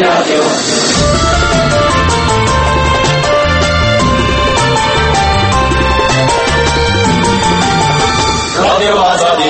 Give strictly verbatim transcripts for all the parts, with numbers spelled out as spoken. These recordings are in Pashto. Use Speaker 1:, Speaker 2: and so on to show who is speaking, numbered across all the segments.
Speaker 1: رادیو رادیو آزادی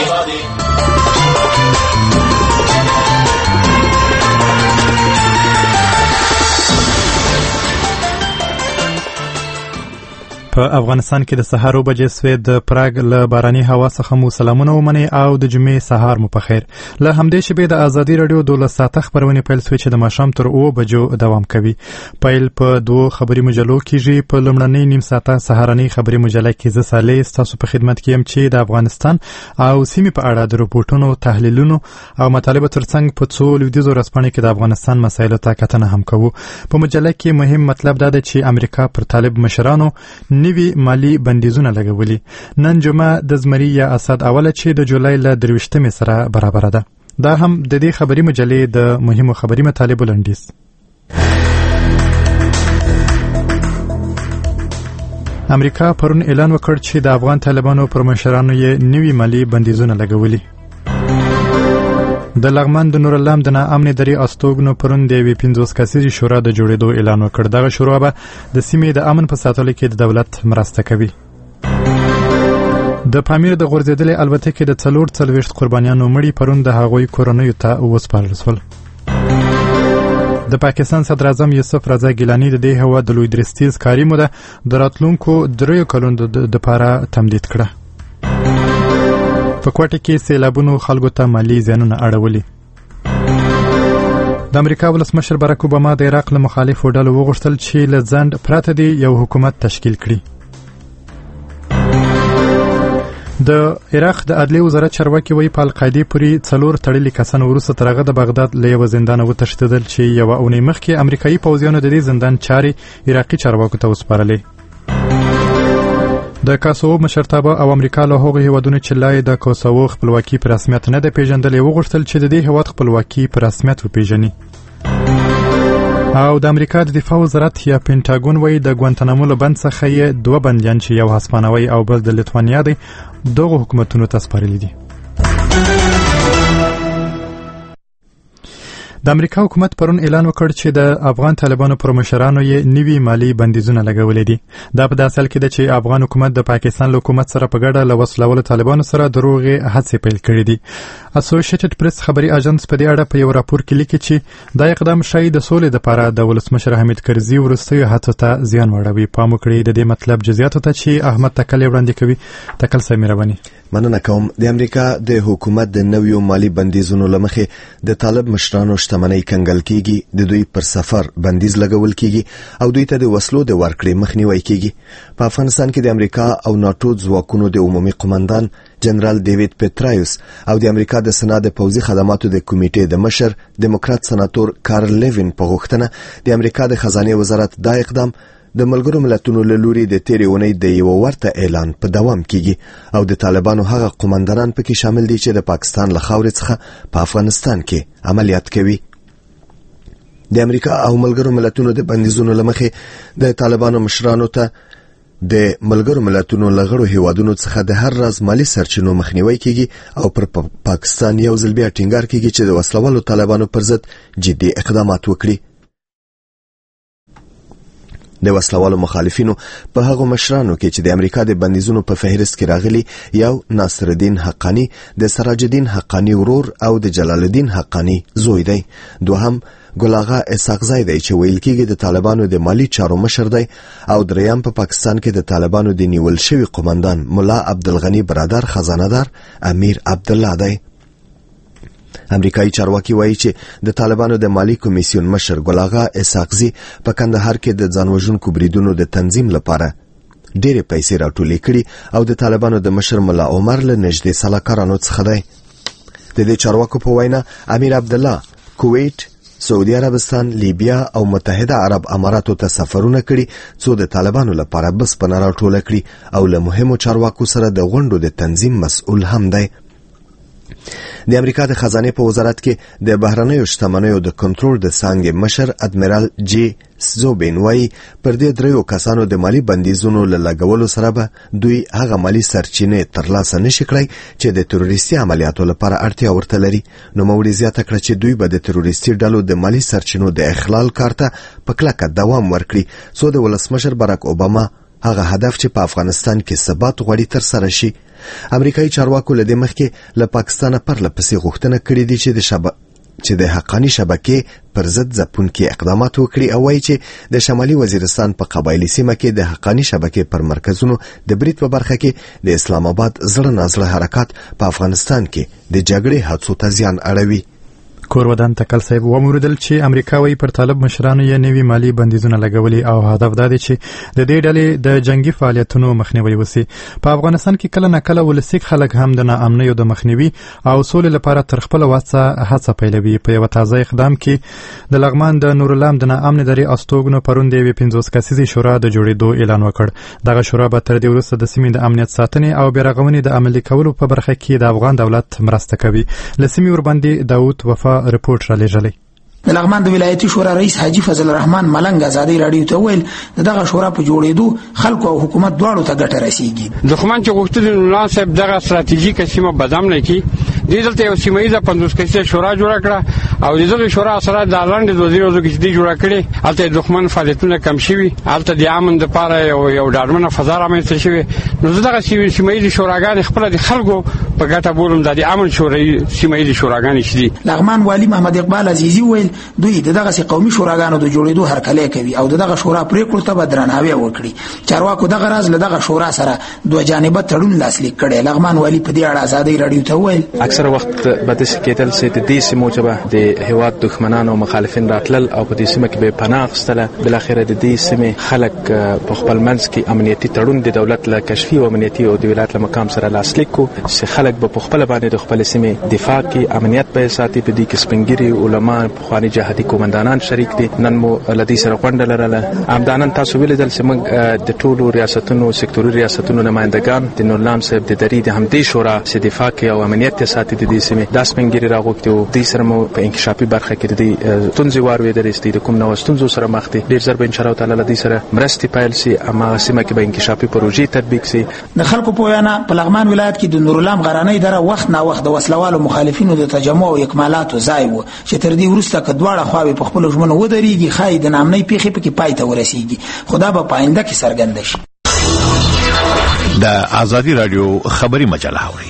Speaker 1: په افغانستان کې د سهار او بجې سوې د پراګ له باراني هوا څخه مو سلامونه ومنئ او د جمعې سهار مو په خیر. له همدې شیبې د ازادي رادیو دولس ساعته خپرونې پیل سوې چې د ماښام تر اوه بجو دوام کوي. پیل په دوو خبري مجلو کېږي. په لومړنۍ نیم ساعته سهارنۍ خبري مجله کې زه صالح ستاسو په خدمت کې یم چې د افغانستان او سیمې په اړه د رپورټونو، تحلیلونو او مطالبو ترڅنګ په څو لویدیځو ورځپاڼو کې د افغانستان مسایلو ته کتنه هم کوو. په مجله کې مهم مطلب دا دی چې امریکا پر طالب مشرانو نوي مالی بندیزونه لګولي. نن جمعه د زمري یا اسد اوله چې د جولای له درویشتمې سره برابر ده. دا هم د دې خبري مجلې د مهمو خبري مطالبو لنډیز. امریکا پرون اعلان وکړ چې د افغان طالبانو پر مشرانو یې نوي مالی بندیزونه لګولي. د لغمان د نورالام د ناامنې درې استوګنو پرون د یوې پنځوس کسیزې شورا د جوړېدو اعلان وکړ. دغه شورا به د سیمې د امن په ساتلو کې د دولت مرسته کوي. د پامیر د غورځېدلې الوتکې د څلور څلوېښت قربانیانو مړي پرون د هغوی کورنیو ته وسپارل شول. د پاکستان صدر اعظم یوسف رضا ګیلاني د دې هوا د لوی درستیز کاري موده د راتلونکو دریو کلونو دپاره تمدید کړه. په کوټه کې سیلابونو خلکو ته مالی زیانونه اړولي. د امریکا ولسمشر باراک اوباما د عراق له مخالفو ډلو وغوښتل چې له ځنډ پرته دې یو حکومت تشکیل کړي. د عراق د عدلیې وزارت چارواکي وایي په القاعدې پورې څلور تړلي کسان وروسته تر هغه د بغداد له یوه زندانه وتښتېدل چې یوه اونۍ مخکې امریکایي پوځیانو د دې زندان چارې عراقي چارواکو ته وسپارلې. د کاسوو مشرتابه او امریکا له هغو هیوادونو چې لا یې د کوسوو خپلواکي په رسمیت نه ده پیژندلې وغوښتل چې د دې هیواد خپلواکي په رسمیت وپیژني. او د امریکا د دفاع وزارت یا پینټاګون وایي د ګوانتانامو له بند څخه یې دوه بندیان چې یو هسپانوي او بل د لیتوانیا دی دغو حکومتونو ته سپارلي دي. د امریکا حکومت پرون اعلان وکړ چې د افغان طالبانو پر مشرانو یې نوي مالی بندیزونه لګولي دي. دا په داسې حال کې ده چې افغان حکومت د پاکستان له حکومت سره په ګډه له وسلهوالو طالبانو سره د روغې هڅې پیل کړي دي. اسوسییټډ پریس خبري اژانس په دې اړه په یو راپور کې لیکي چې دا اقدام ښایي د سولې دپاره د ولسمشر حامد کرزي وروستیو هڅو ته زیان واړوي. پام وکړئ د دې مطلب جزئیاتو ته چې احمد تکل وړاندې کوي. تکل سمیر بني
Speaker 2: مننه کوم. د امریکا د حکومت د نویو مالی بندیزونو لمخې د طالب مشرانو شتمنۍ کنګل کیږي، د دوی پر سفر بندیز لګول کیږي او دوی ته د وسلو د ورکړې مخنیوي کیږي. په افغانستان کې د امریکا او ناتو ځواکونو د عمومي قومندان جنرال ډیوډ پیټرایوس او د امریکا د سنا د پوځي خدماتو د کمیټې د مشر ډیموکرات سناتور کارل لیوین په غوښتنه د امریکا د خزانه وزارت دا اقدام د ملګرو ملتونو له لوري د تیرې اونۍ د یو ورته اعلان په دوام کیږي او د طالبانو هغه قومندانان پکې شامل دي چې د پاکستان له خاورې څخه په افغانستان کې عملیات کوي. د امریکا او ملګرو ملتونو د بندیزونو لمخې د طالبانو مشرانو ته د ملګرو ملتونو لغړو هیوادونو څخه د هر راز مالی سرچینو مخنیوي کیږي او پر پاکستان یو ځل بیا ټینګار کیږي چې د وسلوالو طالبانو پر ضد جدي اقدامات وکړي. د وسلوالو مخالفینو په هغو مشرانو کې چې د امریکا د بندیزونو په فهرست کې راغلي یو ناصر الدین حقانی د سراج الدین حقانی ورور او د جلال الدین حقانی زوی دی. دوهم ګلاغا اسحاقزی دی چې ویل کېږي د طالبانو د مالی چارو مشر دی او دریم په پا پاکستان کې د طالبانو د نیول شوی قومندان مولا عبدالغنی برادر خزانه‌دار امیر عبدالله دی. امریکایي چارواکي وایي چې د طالبانو د مالی کمیسیون مشر ګلاغا اسحاقزی په کندهار کې د ځانوژونکو بریدونو د تنظیم لپاره ډېرې پیسې راټولې کړي او د طالبانو د مشر مولا عمر له نږدې سلاکارانو څخه دی. د دې چارواکو په وینا امیر عبدالله کویت، سعودي عربستان، لیبیا او متحده عرب اماراتو ته سفرونه کړي څو د طالبانو لپاره بس پناه راټوله کړي او له مهمو چارواکو سره د غونډو د تنظیم مسؤل هم دی. د امریکا د خزانه په وزارت کې د بهرنیو شتمنیو د کنټرول د څانګې مشر ادمرال جی زوبین وای پر دې دریو کسانو د مالی بندیزونو له لګولو سره به دوی هغه مالی سرچینې ترلاسه نشي کړای چې د تروریستي عملیاتو لپاره اړتیا ورته لري. نو موري زیاته کړه چې دوی به د تروریستي ډلو د مالی سرچینو د اخلال کارته په کلکه دوام ورکړي سو د ولسمشر باراک اوباما هغه هدف چې په افغانستان کې ثبات غوړي تر سره شي. امریکایي چارواکو له دې مخکې له پاکستان پر لپسې غوښتنه کړې دي چې د شبکې چې د حقانی شبکې پر ضد ځپونکي اقدامات وکړي او وايي چې د شمالي وزیرستان په قبایلی سیمه کې د حقانی شبکې پر مرکزونو د برید په برخه کې د اسلام آباد زړه نازړه حرکت په افغانستان کې د جګړې هڅو ته زیان اړوي.
Speaker 1: کور ودان تکل صاحب وموردل چې امریکا وی پر طالب مشرانو یې نوي مالی بندیزونه لګولي او هدف دا دی چې د دې ډلې د جنگي فعالیتونو مخنیوي وسی. په افغانستان کې کله ناکله ولسیک خلک هم د ناامنیو د مخنیوي او سولې لپاره تر خپل واسه هڅه پیلوي. په یو تازه اقدام کې د لغمان د نورالام د ناامن درې استوګنو پرون د یوې پنځوس کسیزې شورا د جوړېدو اعلان وکړ. دغه شورا به تر دې وروسته د سیمې د امنیت ساتنې او بیرغونې د عملي کولو په برخه کې د افغان دولت مرسته کوي. لسیمې ورباندې داوود وفا رپورټ را لېږلی.
Speaker 3: د لغمان د ولایتي شورا رئیس حاجی فضل الرحمن ملنګ ازادي راډیو ته ویل دغه شورا په جوړېدو خلکو او حکومت دواړو ته ګټه رسیږي.
Speaker 4: دښمن چې غوښتل نو صاحب دغه ستراتیژیک سیمه بدام نه کی دې دلته یو سیمایي پنځوس کسیزه شورا جوړ کړه او دغه شورا سره د لاندې د وزیرو کې دې جوړ کړي البته دښمن فعالیتونه کم شوي البته د امن لپاره یو یو ډارمنه فضا رامنځته شوي. نو دغه سیمایي شوراګان خپل د خلکو په ګټه بولم د امن شورای سیمایي شوراګان شدي.
Speaker 3: لغمان والی محمد اقبال عزیزی ویل دوی دغه سي قومي شوراګانو د جوړېدو هرکلی کوي او دغه شورا پریکړو ته درناوی وکړي. چارواکو دغه راز له دغه شورا سره دوه جانبه تړون لاسلیک کړي. لغمان والی په دې اړه ازادي راډیو ته ویل
Speaker 5: اکثر وخت به د سکیتل سي د دې سیمو چې د هواد دښمنانو او مخالفین راتلل او په دې سیمه کې به پناه اخیستله بل اخر د دې سیمه خلک په خپل منځ کې امنیتي تړون د دولت له کشفي او امنیتي او د ولایت له مقام سره لاسلیک کو چې خلک به په خپل باندې د خپل سیمه دفاع کې امنیت به ساتي. په دې کې سپنګيري علما په خواني جهادي کومندانان شریک دي. نن مو لدی سره غونډه لرله امدانن تاسو ویل چې موږ د ټولو ریاستونو سکتوري ریاستونو نمائندگان د نورلام صاحب د درې د همدې شورا چې دفاع کې او امنیت ساتي د دې سیمه د سپنګيري راغوښتو د سره مو په انکشافي برخه کې د تونځي واروي درېستي د کوم نو ستونزو سره مخ دي. ډیر زر به ان شاء الله تعالی لدی سره مرستي پایل سي اما سیمه کې به انکشافي پروژې تطبیق سي.
Speaker 3: د خلکو په وینا په لغمان ولایت کې د نورلام غرانې دره وخت نا وخت د وسلوالو مخالفینو د تجمع او اکمالاتو ځای و چې تر دې وروسته کډواړه خواوي په خپل ژوند ودرېږي خای د نامنۍ پیخي پکې پای ته ورسیږي. خدا به پاینده کې سرګند شي.
Speaker 6: د ازادي رادیو خبري مجله اوري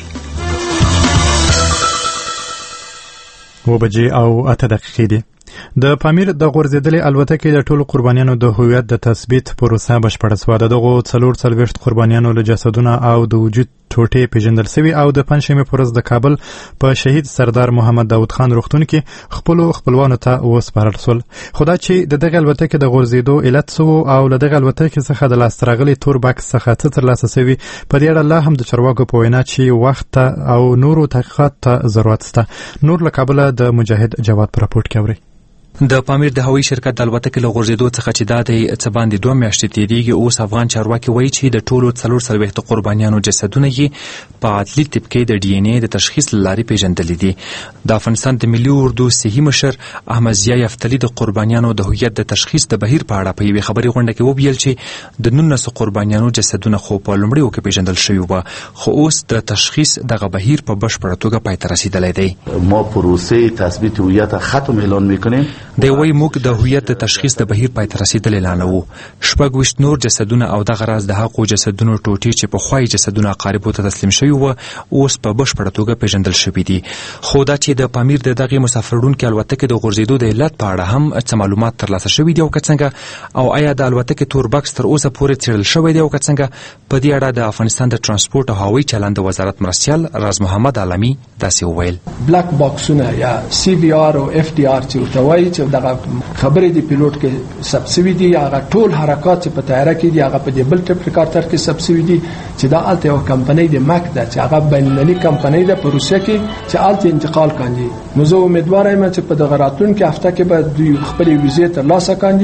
Speaker 1: و بجې او اته دقیقې دي. د پامیر د غورځېدلې الوتکې د ټولو قربانیانو د هویت د تثبیت پروسه بشپړه شوه. د دغو څلور څلوېښت قربانیانو له جسدونه او د وجود ټوټې پیژندل شوي او د پنجشنبې په ورځ د کابل په شهید سردار محمد داود خان روغتون کې خپلو خپلوانو ته وسپارل شول. خو دا چې د دغه الوتکې د غورځېدو علت څه و او له دغه الوتکې څخه د لاسته راغلي تور بکس څخه څه ترلاسه شوي په دې اړه لا هم د چارواکو په وینا چې وخت او نورو تحقیقات ته ضرورت شته. نور له کابله د مجاهد جواد په راپورټ کې اوري.
Speaker 7: د پامیر د هوایي شرکت د الوتکې له غورځېدو څخه چې دا د څه باندې دوه میاشتې تېرېږي اوس افغان چارواکي وایي چې د ټولو څلور څلوېښت قربانیانو جسدونه یې په عدلي طبقې د ډي ان اې د تشخیص له لارې پیژندلي دي. د افغانستان د ملي اردو صحي مشر احمد ضیا یفتلي د قربانیانو د هویت د تشخیص د بهیر په اړه په یوې خبري غونډه کې وویل چې د نولسو قربانیانو جسدونه خو په لومړیو کې پیژندل شوي وو خو اوس د تشخیص دغه بهیر په بشپړه توګه پای ته رسیدلی دی.
Speaker 8: ما پروسه تثبیت هویت ختم اعلان میکنیم.
Speaker 7: دی وایي موږ د هویت د تشخیص د بهیر پای ته رسیدلی اعلانوو. شپږ ویشت نور جسدونه او دغه راز د هغو جسدونو ټوټې چې پخوا یې جسدونه اقاربو ته تسلیم شوي وو اوس په بشپړه توګه پیژندل شوي دي. خو دا چې د پامیر د دغې مسافروړونکې الوتکې د غورځېدو د علت په اړه هم څه معلومات ترلاسه شوي دي او که څنګه او آیا د الوتکې تور بکس تر اوسه پورې څېړل شوی دی او که څنګه په دې اړه د افغانستان د ترانسپورټ او هوایي چلند د وزارت مرستیال راز محمد عالمي داسې وویل.
Speaker 9: بلاک باکسونه یا سی بی آر او اف ډي آر چې ورته وایي چې دغه خبرې د پیلوټ کې ثبت شوي دي هغه ټول حرکات چې په طیاره کې دي هغه په دې بل ټریپلیکاټر کې ثبت شوي دي چې دا الته یو کمپنۍ د مک ده چې هغه بین المللي کمپنۍ ده په روسیه کې چې الته انتقال کاندي. نو زه امیدوار یم چې په دغه راتلونکي هفته کې به دوی خپل ویزې ترلاسه کاندي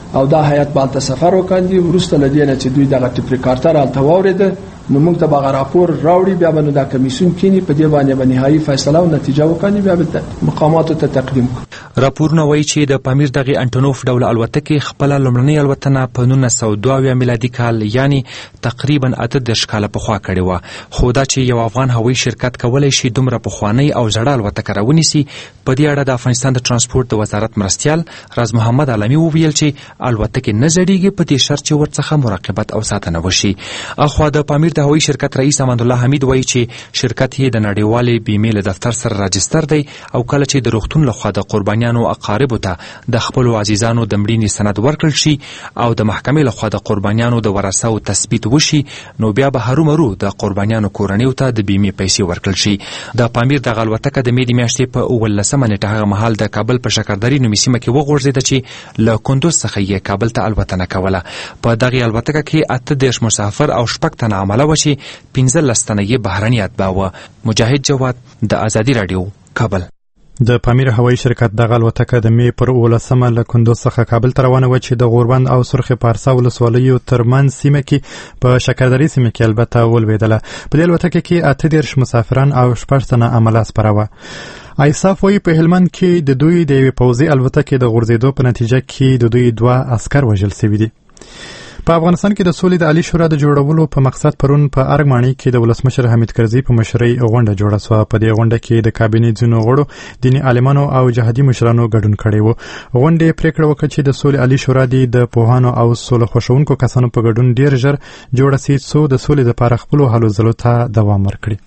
Speaker 9: او دا هیئت بالته سفر وکړي. وروسته لدی نه چې دوی دغه ټپریکارتر الته واورېده نو موږ ته به راپور راوړي، بیا به نو دا کمیسیون کینی په دې باندې به نهایي فیصله او نتیجه وکړي، بیا به مقاماتو ته تقدیم کړي.
Speaker 7: راپورونه وایي چې د پامیر دغه انټونوف ډول الوتکې خپل لومړنۍ الوتنه په نولس سوه دوه اویا میلادي کال یعنی تقریبا اته دېرش کاله پخوا کړې وه. خو دا چې یو افغان هوایي شرکت کولی شي دومره پخوانۍ او زړه الوتکه راونیسي، په دې اړه د افغانستان د ترانسپورټ د وزارت مرستیال راز محمد علمي وویل چې الوتکې نه زړېږي په دې شرط چې ورڅخه مراقبت او ساتنه وشي. اخوا د پامیر د هوایي شرکت رئیس امان الله حمید وایي چې شرکت یې د نړیوالې بیمې له دفتر سره راجستر دی او کله چې د روغتون لخوا د قربانیانو اقاربو ته د خپلو عزیزانو د مړینې سند ورکړل شي او د محکمې لخوا د قربانیانو د ورثو تثبیت وشي، نو بیا به هرومرو د قربانیانو کورنیو ته د بیمې پیسې ورکړل شي. د پامیر دغه الوتکه د مې د میاشتې په اوولسمه نیټه هغه مهال د کابل په شکردرې نومي سیمه کې وغورځېده چې له کندوز څخه یې کابل ته الوتنه کوله. په دغې الوتکه کې اته دېرش مسافر او شپږ تنه عمله وه چې پنځلس تنه یې بهرني اتباع وه. مجاهد جواد، د ازادي راډیو، کابل.
Speaker 1: د پامیر هوایي شرکت دغه الوتکه د مې پر اوولسمه له کندوز څخه کابل ته روانه وه چې د غوربند او سرخ پارسا ولسوالیو ترمنځ سیمه کې په شکردرې سیمه کې البته ولوېدله. په دې الوتکه کې اته دېرش مسافران او شپږ تنه عمله سپاره وه. ایساف وایي په هلمند کې د دوی د یوې پوځي الوتکې د غورځېدو په نتیجه کې د دوی دوه عسکر وژل سوي دي. په افغانستان کې د سولې د عالی شورا د جوړولو په مقصد پرون په ارګ ماڼۍ کې د ولسمشر حمید کرزي په مشرۍ غونډه جوړه سوه. په دې غونډه کې د کابینې ځینو غړو، دیني عالمانو او جهادي مشرانو ګډون کړی و. غونډې پریکړه وکړه چې د سولې عالی شورا د پوهانو او سوله خوښونکو کسانو په ګډون ډیر ژر جوړه سي څو د سولې لپاره خپلو هلو ځلو ته دوام ورکړي.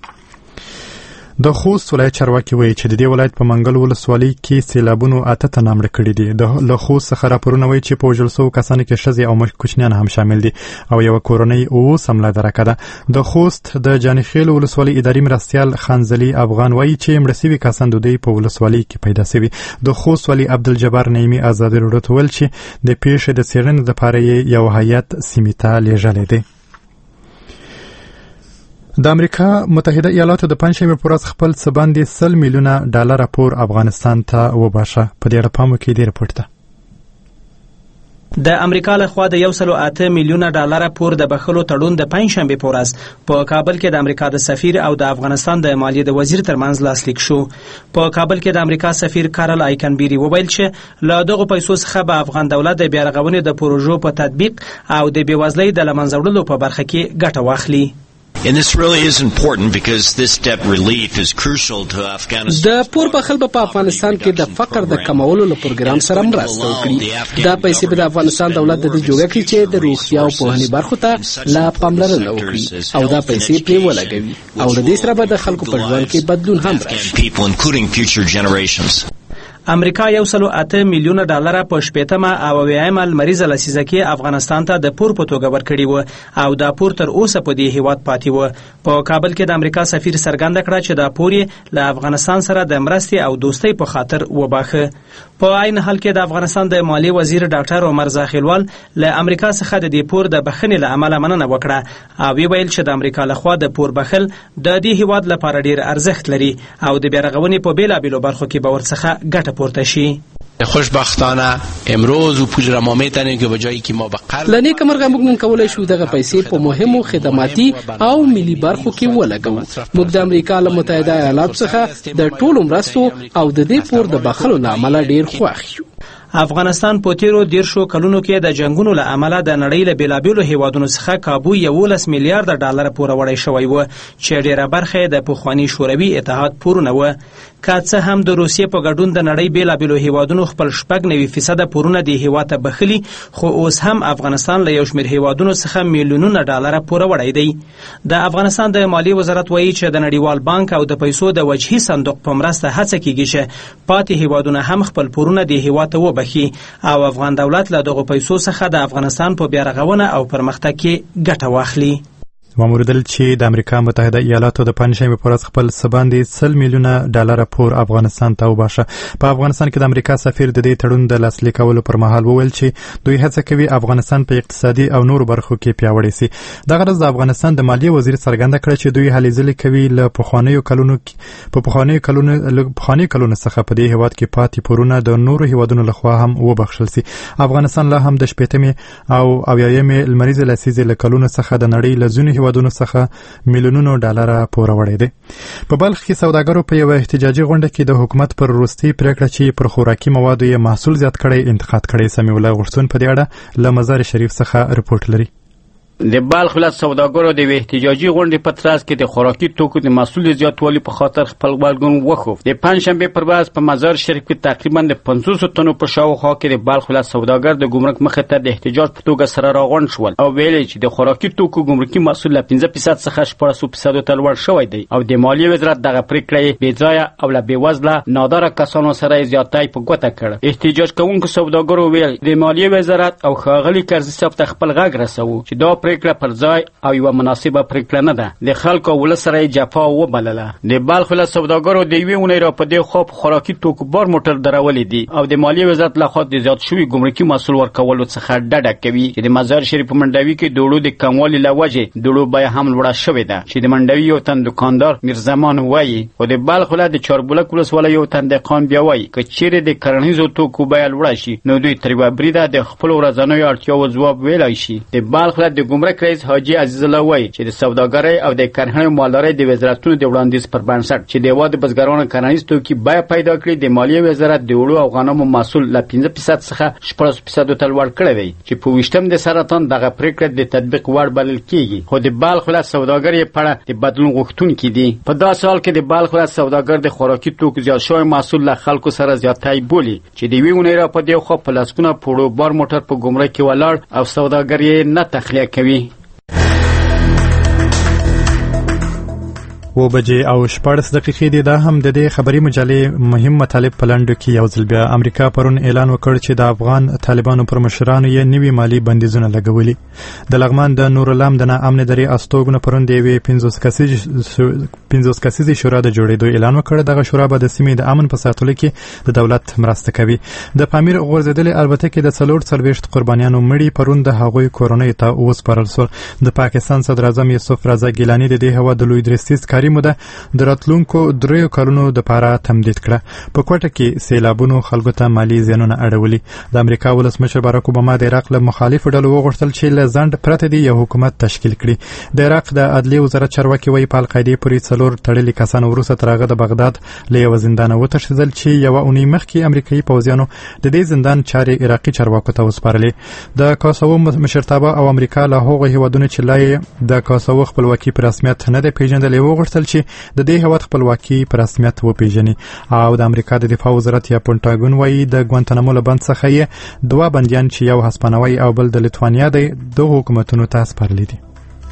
Speaker 1: د خوست ولایت چارواکي وایي چې د دې ولایت په منګل ولسوالۍ کې سیلابونو اته تنه مړه کړي دي. د خوست څخه راپورونه وایي چې په وژل سوو کسانو کې ښځې او کوچنیان هم شامل دي او یوه کورنۍ اوس هم لا درکه ده. د خوست د جانخیل ولسوالۍ اداري مرستیال خانزلي افغان وایي چې مړه سوي کسان د دوی په ولسوالۍ کې پیدا سوي. د خوست والي عبدالجبار نعیمي ازادي راډیو ته ویل چې د پیښې د څېړنې لپاره یې یو هیات سیمې ته لیږلی دی. د امریکا متحده ایالاتو د پنجشنبې په ورځ خپل څه باندې سل میلیونه ډالره پور افغانستان ته وباشه. په دې اړه پام وکړئ دې رپورټ ته.
Speaker 10: د امریکا لخوا د یو سلو اته میلیونه ډالره پور د بخښلو تړون د پنجشنبې په ورځ په کابل کې د امریکا د سفیر او د افغانستان د مالیې د وزیر ترمنځ لاسلیک شو. په کابل کې د امریکا سفیر کارل آیکنبیری وویل چې له دغو پیسو څخه به افغان دولت د بیارغونې د پروژو په تطبیق او د بېوزلۍ د له منځه وړلو په برخه کې ګټه واخلي.
Speaker 11: And this really is important because this debt relief is crucial to Afghanistan.
Speaker 12: د پور بخښل په افغانستان کې د فقر د کمولو له پروګرام سره مرسته وکړي. دا پیسې به د افغانستان دولت د دې جوړه کړي چې د روغتیا او پوهنې برخو ته لا پاملرنه وکړي او دا پیسې پرې ولګوي او د دې سره به د خلکو په ژوند کې بدلون هم راشي.
Speaker 10: امریکا یو سلو اته میلیونه ډالره په شپېتمه او اویایمه لمریزه لسیزه کې افغانستان ته د پور په توګه ورکړي وو او دا پور تر اوسه په دې هیواد پاتې و. په کابل کې د امریکا سفیر څرګنده کړه چې دا پور یې له افغانستان سره د مرستې او دوستۍ په خاطر وباښه. په عین حال کې د افغانستان د مالیې وزیر ډاکټر عمر زاخیلوال له امریکا څخه د دې پور د بخښنې له امله مننه وکړه او ویل چې د امریکا لخوا د پور بخښل د دې هیواد لپاره ډیر ارزښت لري او د بیارغونې په بیلابیلو برخو کې به ورڅخه ګټه پورته شي.
Speaker 13: خوشبختانه امروز و پول را ما میتونیم که به جایی که ما به قرض
Speaker 12: لنی کمرغه موږ نن کولای شو دغه پیسې په مهمو خدماتي او ملي برخو کې ولګو. موږ د امریکا له متحده ایالاتو څخه د ټولو مرستو او د دې پور د بخښلو له امله ډیر خوښ یو.
Speaker 10: افغانستان په تیرو دیرشو کلونو کې د جنگونو له امله د نړۍ له بیلابیلو هیوادونو څخه کابو یولس میلیارډ ډالر پور وړی شوی و چې ډیره برخه د پخوانی شوروي اتحاد پورونه و. که څه هم د روسیې په ګډون د نړۍ بیلابیلو هیوادونو خپل شپږ نوي فیصده پورونه د هیواد ته بخښلي، خو اوس هم افغانستان له یو شمېر هیوادونو څخه میلیونونه ډالره پوره وړی دی. د افغانستان د مالیې وزارت وایي چې د نړیوال بانک او د پیسو د وجهي صندوق په مرسته هڅه کیږي چې پاتې هیوادونه هم خپل پورونه د هیواد ته وبخښي او افغان دولت له دغو پیسو څخه د افغانستان په بیارغونه او پرمختګ کې ګټه واخلي.
Speaker 1: وموردل چې د امریکا متحده ایالاتو د پنځشنبه پر ورځ خپل سباندې سل میلیونه ډالر پور افغانستان ته وباشه. په افغانستان کې د امریکا سفیر د دې تړون د لاسلیک کولو پر مهال وویل چې دوی هڅه کوي افغانستان په اقتصادي او نورو برخو کې پیاوړی سي. دغه ورځ د افغانستان د مالیې وزیر څرګنده کړه چې دوی هلې ځلې کوي له پخوانیو کلونو په پخوانیو کلونو له پخوانیو کلونو څخه په دې هیواد کې پاتې پورونه د نورو هیوادونو لخوا هم وبخښل سي. افغانستان لا هم د شپږمې او اویایمې لمریزې لسیزې له کلونو څخه د نړۍ له ځینو هیوادونو څخه میلیونونو ډالر پور وړي دي. په بلخ کې سوداګرو په یو احتجاجي غونډه کې د حکومت پر وروستي پریکړه چې پر خوراکي موادو یې محصول زیات کړي انتقاد کړي. سمیع الله غرسون په دې اړه له مزار شریف څخه رپورټ لري.
Speaker 14: د بلخ ولایت سوداګرو د احتجاجي غونډې په ترڅ کې د خوراکي توکو د محصول زیاتوالي په خاطر خپل غبرګون وښود. د پنځشنبې پر ورځ په مزار شریف کې تقریبا د پنځوس تنو په شاوخوا کې د بلخ ولایت سوداګر د ګمرک مخې ته د احتجاج په توګه سره راغونډ شول او ویل چې د خوراکي توکو ګمرکي محصول له پنځه فیصد څخه شپږ فیصد ته لوړ شوی دی او د مالیې وزارت دغه پریکړه بې ځایه او له بېوزله ناداره کسانو سره زیاتای په ګوته کړ. احتجاج کوونکو سوداګرو ویل د مالیې وزارت او ښاغلي کرزي صاحب ته خپل غږ رسوو چې دا پریکړه پر ځای او یو مناسبه پریکړه نه ده. د خلکو ولس سره جفا وبلله. د بلخ ولایت سوداګرو د یوې اونۍ را په دې خوا خوراکي توکو بار موټر درولې دي او د مالیې وزارت لخوا د زیات شوي ګمرکي محصول ورکولو څخه ډډه کوي چې د مزار شریف په منډوي کې د اوړو د کموالي له وجې د اوړو بیه هم لوړه شوې ده چې د منډوي یو تن دکاندار میرزمان وایي او د بلخ ولایت د چاربولک ولسوالۍ یو تن دهقان بیا وایي که چیرې د کرنیزو توکو بیه لوړه شي نو دوی تر یوه بریده د خپلو ورځنیو اړتیاوو ځواب ویلی شي. د بلخ ولایت د ګمرک رئیس حاجي عزیز الله وایي چې د سوداګرۍ او د کرهڼې او مالدارۍ د وزارتونو د وړاندیز پر بنسټ چې د هېواد د بزګرانو کرنیز توکي بیه پیدا کړي د مالیې وزارت د اوړو او غنمو محصول له پنځه فیصد څخه شپږ فیصد ته لوړ کړی دی چې په ویشتم د سرطان دغه پریکړه د تطبیق وړ بلل کېږي. خو د بلخ ولایت سوداګر یې په اړه د بدلون غوښتونکي دي. په داسې حال کې د بلخ ولایت سوداګر د خوراکي توکو زیات شوی محصول له خلکو سره زیاتی بولي چې د یوې اونۍ را په دې خوا په لسګونه پوړو بار موټر په ګمرک کې ولاړ او سوداګر یې نه تخلیه کوي. و بجې او شپږ دقیقې دي. دا هم د دې خبري مجلې مهم مطالب په لنډو کې یو ځل بیا. امریکا پرون اعلان وکړ چې د افغان طالبانو پر مشرانو یې نوي مالی بندیزونه لګولي. د لغمان د نورالام د ناامن درې استوګنو پرون د یوې پنځوس کسیزې شورا د جوړېدو اعلان وکړ. دغه شورا به د سیمې د امن په ساتلو کې د دولت مرسته کوي. د پامیر غورځېدلې البته کې د څلور څلوېښت قربانیانو مړي پرون د هغوی کورنۍ ته وسپارل شول. د پاکستان صدر اعظم یوسف رضا ګیلاني د دې هېواد د لوی درستیز کاري موده د راتلونکو دریو کلونو دپاره تمدید کړه. په کوټه کې سیلابونو خلکو ته مالي زیانونه اړولي. د امریکا ولسمشر باراک اوباما د عراق له مخالفو ډلو وغوښتل چې له ځنډ پرته دې یو حکومت تشکیل کړي. د عراق د عدلیې وزارت چارواکي وایي په القاعدې پورې څلور تړلي کسان وروسته تر هغه د بغداد له یوه زندانه وتښتېدل چې یوه اونۍ مخکې امریکایي پوځیانو د دې زندان چارې عراقي چارواکو ته وسپارلې. د کاسوو مشرتابه او امریکا له هغو هیوادونو چې لا یې د کاسوو خپلواکي په رسمیت نه ده پیژندلې وغوښتل چې د دې هیواد خپلواکي په رسمیت وپیژني. او د امریکا د دفاع وزارت یا پونټاګون وایي د ګوانتنامو له بند څخه یې دوه بندیان چې یو هسپانوي او بل د لیتوانیا دی دغو حکومتونو ته سپارلي دي.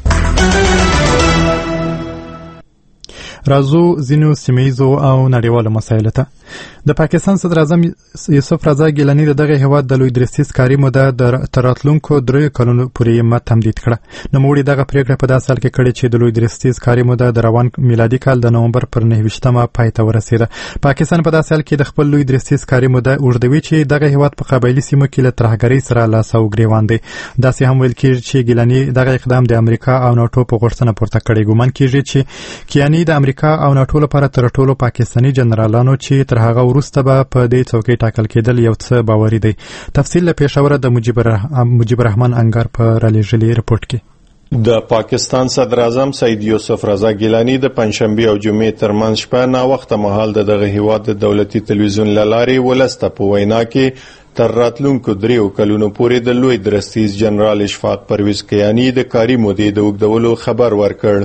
Speaker 14: راځو ځینو سیمهیزو او نړیوالو مسایلو ته. د پاکستان صدر اعظم یوسف رضا ګیلاني د دغه هیواد د لوی درستیز کاري موده د راتلونکو دریو کلونو پورې مت تمدید کړه. نوموړي دغه پریکړه په داسې حال کې کړې چې د لوی درستیز کاري موده د روان میلادي کال د نومبر پر نهه ویشتمه پای ته ورسېده. پاکستان په داسې حال کې د خپل لوی درستیز کاري موده اوږدوي چې دغه هیواد په قبایلي سیمو کې له ترهګرۍ سره لاس او ګریوان دی. داسې هم ویل کېږي چې ګیلاني دغه اقدام د امریکا او ناټو په غوښتنه پورته کړی. ګومان کېږي چې کیاني د امریکا او ناټو لپاره تر ټولو پاکستاني جنرالانو چې تر هغه وروسته به په دې چوکۍ ټاکل کېدل یو څه باوري دی. تفصیل له پېښوره د مجیب الرحمن انګار په رالیږلي رپورټ کې.
Speaker 15: د پاکستان صدر اعظم سید یوسف رضا ګیلاني د پنځشنبه او جمعې ترمنځ شپه نا وخت مهال د دغه هیواد د دولتي تلویزیون لارې ولسته په وینا کې تر راتلونکو دریو کلونو پورې د لوی درستیز جنرال اشفاق پرویز کیانی د کاري مودې د اوږدولو خبر ورکړ.